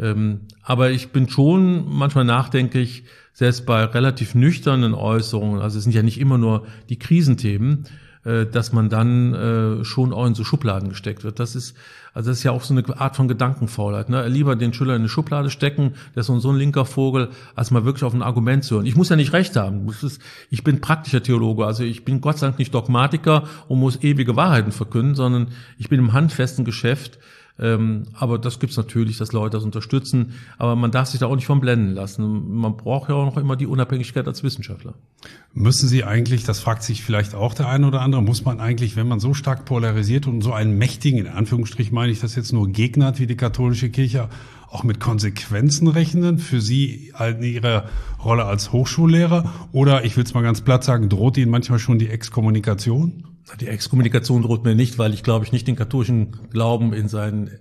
Aber ich bin schon manchmal nachdenklich, selbst bei relativ nüchternen Äußerungen, also es sind ja nicht immer nur die Krisenthemen, dass man dann schon auch in so Schubladen gesteckt wird. Das ist ja auch so eine Art von Gedankenfaulheit. Ne? Lieber den Schüler in eine Schublade stecken, der ist so ein linker Vogel, als mal wirklich auf ein Argument zu hören. Ich muss ja nicht recht haben. Ich bin praktischer Theologe, also ich bin Gott sei Dank nicht Dogmatiker und muss ewige Wahrheiten verkünden, sondern ich bin im handfesten Geschäft. Aber das gibt's natürlich, dass Leute das unterstützen. Aber man darf sich da auch nicht von blenden lassen. Man braucht ja auch noch immer die Unabhängigkeit als Wissenschaftler. Müssen Sie eigentlich, das fragt sich vielleicht auch der eine oder andere, muss man eigentlich, wenn man so stark polarisiert und so einen mächtigen, in Anführungsstrichen meine ich das jetzt nur, Gegner hat wie die katholische Kirche, auch mit Konsequenzen rechnen für Sie in Ihrer Rolle als Hochschullehrer? Oder, ich will es mal ganz platt sagen, droht Ihnen manchmal schon die Exkommunikation? Die Exkommunikation droht mir nicht, weil ich glaube, ich nicht den katholischen Glauben in seinen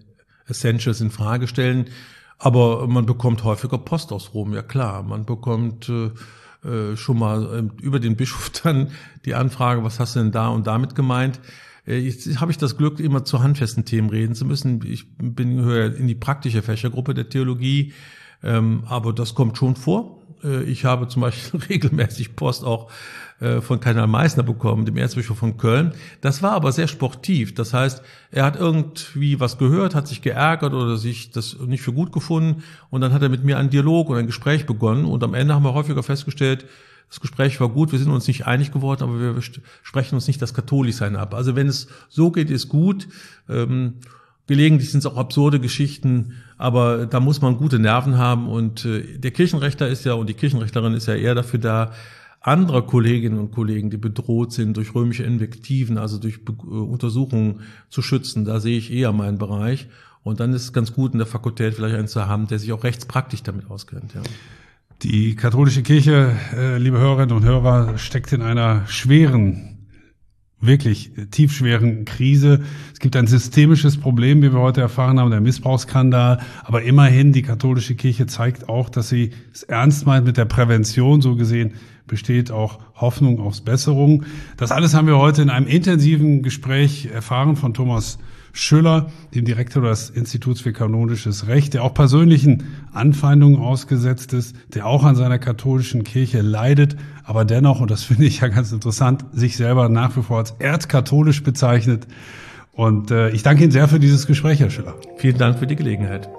Essentials in Frage stellen. Aber man bekommt häufiger Post aus Rom, ja klar. Man bekommt schon mal über den Bischof dann die Anfrage, was hast du denn da und damit gemeint? Jetzt habe ich das Glück, immer zu handfesten Themen reden zu müssen. Ich gehöre in die praktische Fächergruppe der Theologie, aber das kommt schon vor. Ich habe zum Beispiel regelmäßig Post auch von Kardinal Meissner bekommen, dem Erzbischof von Köln. Das war aber sehr sportiv. Das heißt, er hat irgendwie was gehört, hat sich geärgert oder sich das nicht für gut gefunden und dann hat er mit mir einen Dialog und ein Gespräch begonnen und am Ende haben wir häufiger festgestellt, das Gespräch war gut, wir sind uns nicht einig geworden, aber wir sprechen uns nicht das Katholischsein ab. Also wenn es so geht, ist gut. Gelegentlich sind es auch absurde Geschichten, aber da muss man gute Nerven haben und der Kirchenrechtler ist ja und die Kirchenrechtlerin ist ja eher dafür da, andere Kolleginnen und Kollegen, die bedroht sind durch römische Invektiven, also durch Untersuchungen zu schützen. Da sehe ich eher meinen Bereich. Und dann ist es ganz gut, in der Fakultät vielleicht einen zu haben, der sich auch rechtspraktisch damit auskennt. Ja. Die katholische Kirche, liebe Hörerinnen und Hörer, steckt in einer schweren, wirklich tiefschweren Krise. Es gibt ein systemisches Problem, wie wir heute erfahren haben, der Missbrauchsskandal. Aber immerhin, die katholische Kirche zeigt auch, dass sie es ernst meint mit der Prävention. So gesehen besteht auch Hoffnung auf Besserung. Das alles haben wir heute in einem intensiven Gespräch erfahren von Thomas Schüller, dem Direktor des Instituts für kanonisches Recht, der auch persönlichen Anfeindungen ausgesetzt ist, der auch an seiner katholischen Kirche leidet, aber dennoch, und das finde ich ja ganz interessant, sich selber nach wie vor als erzkatholisch bezeichnet. Und ich danke Ihnen sehr für dieses Gespräch, Herr Schüller. Vielen Dank für die Gelegenheit.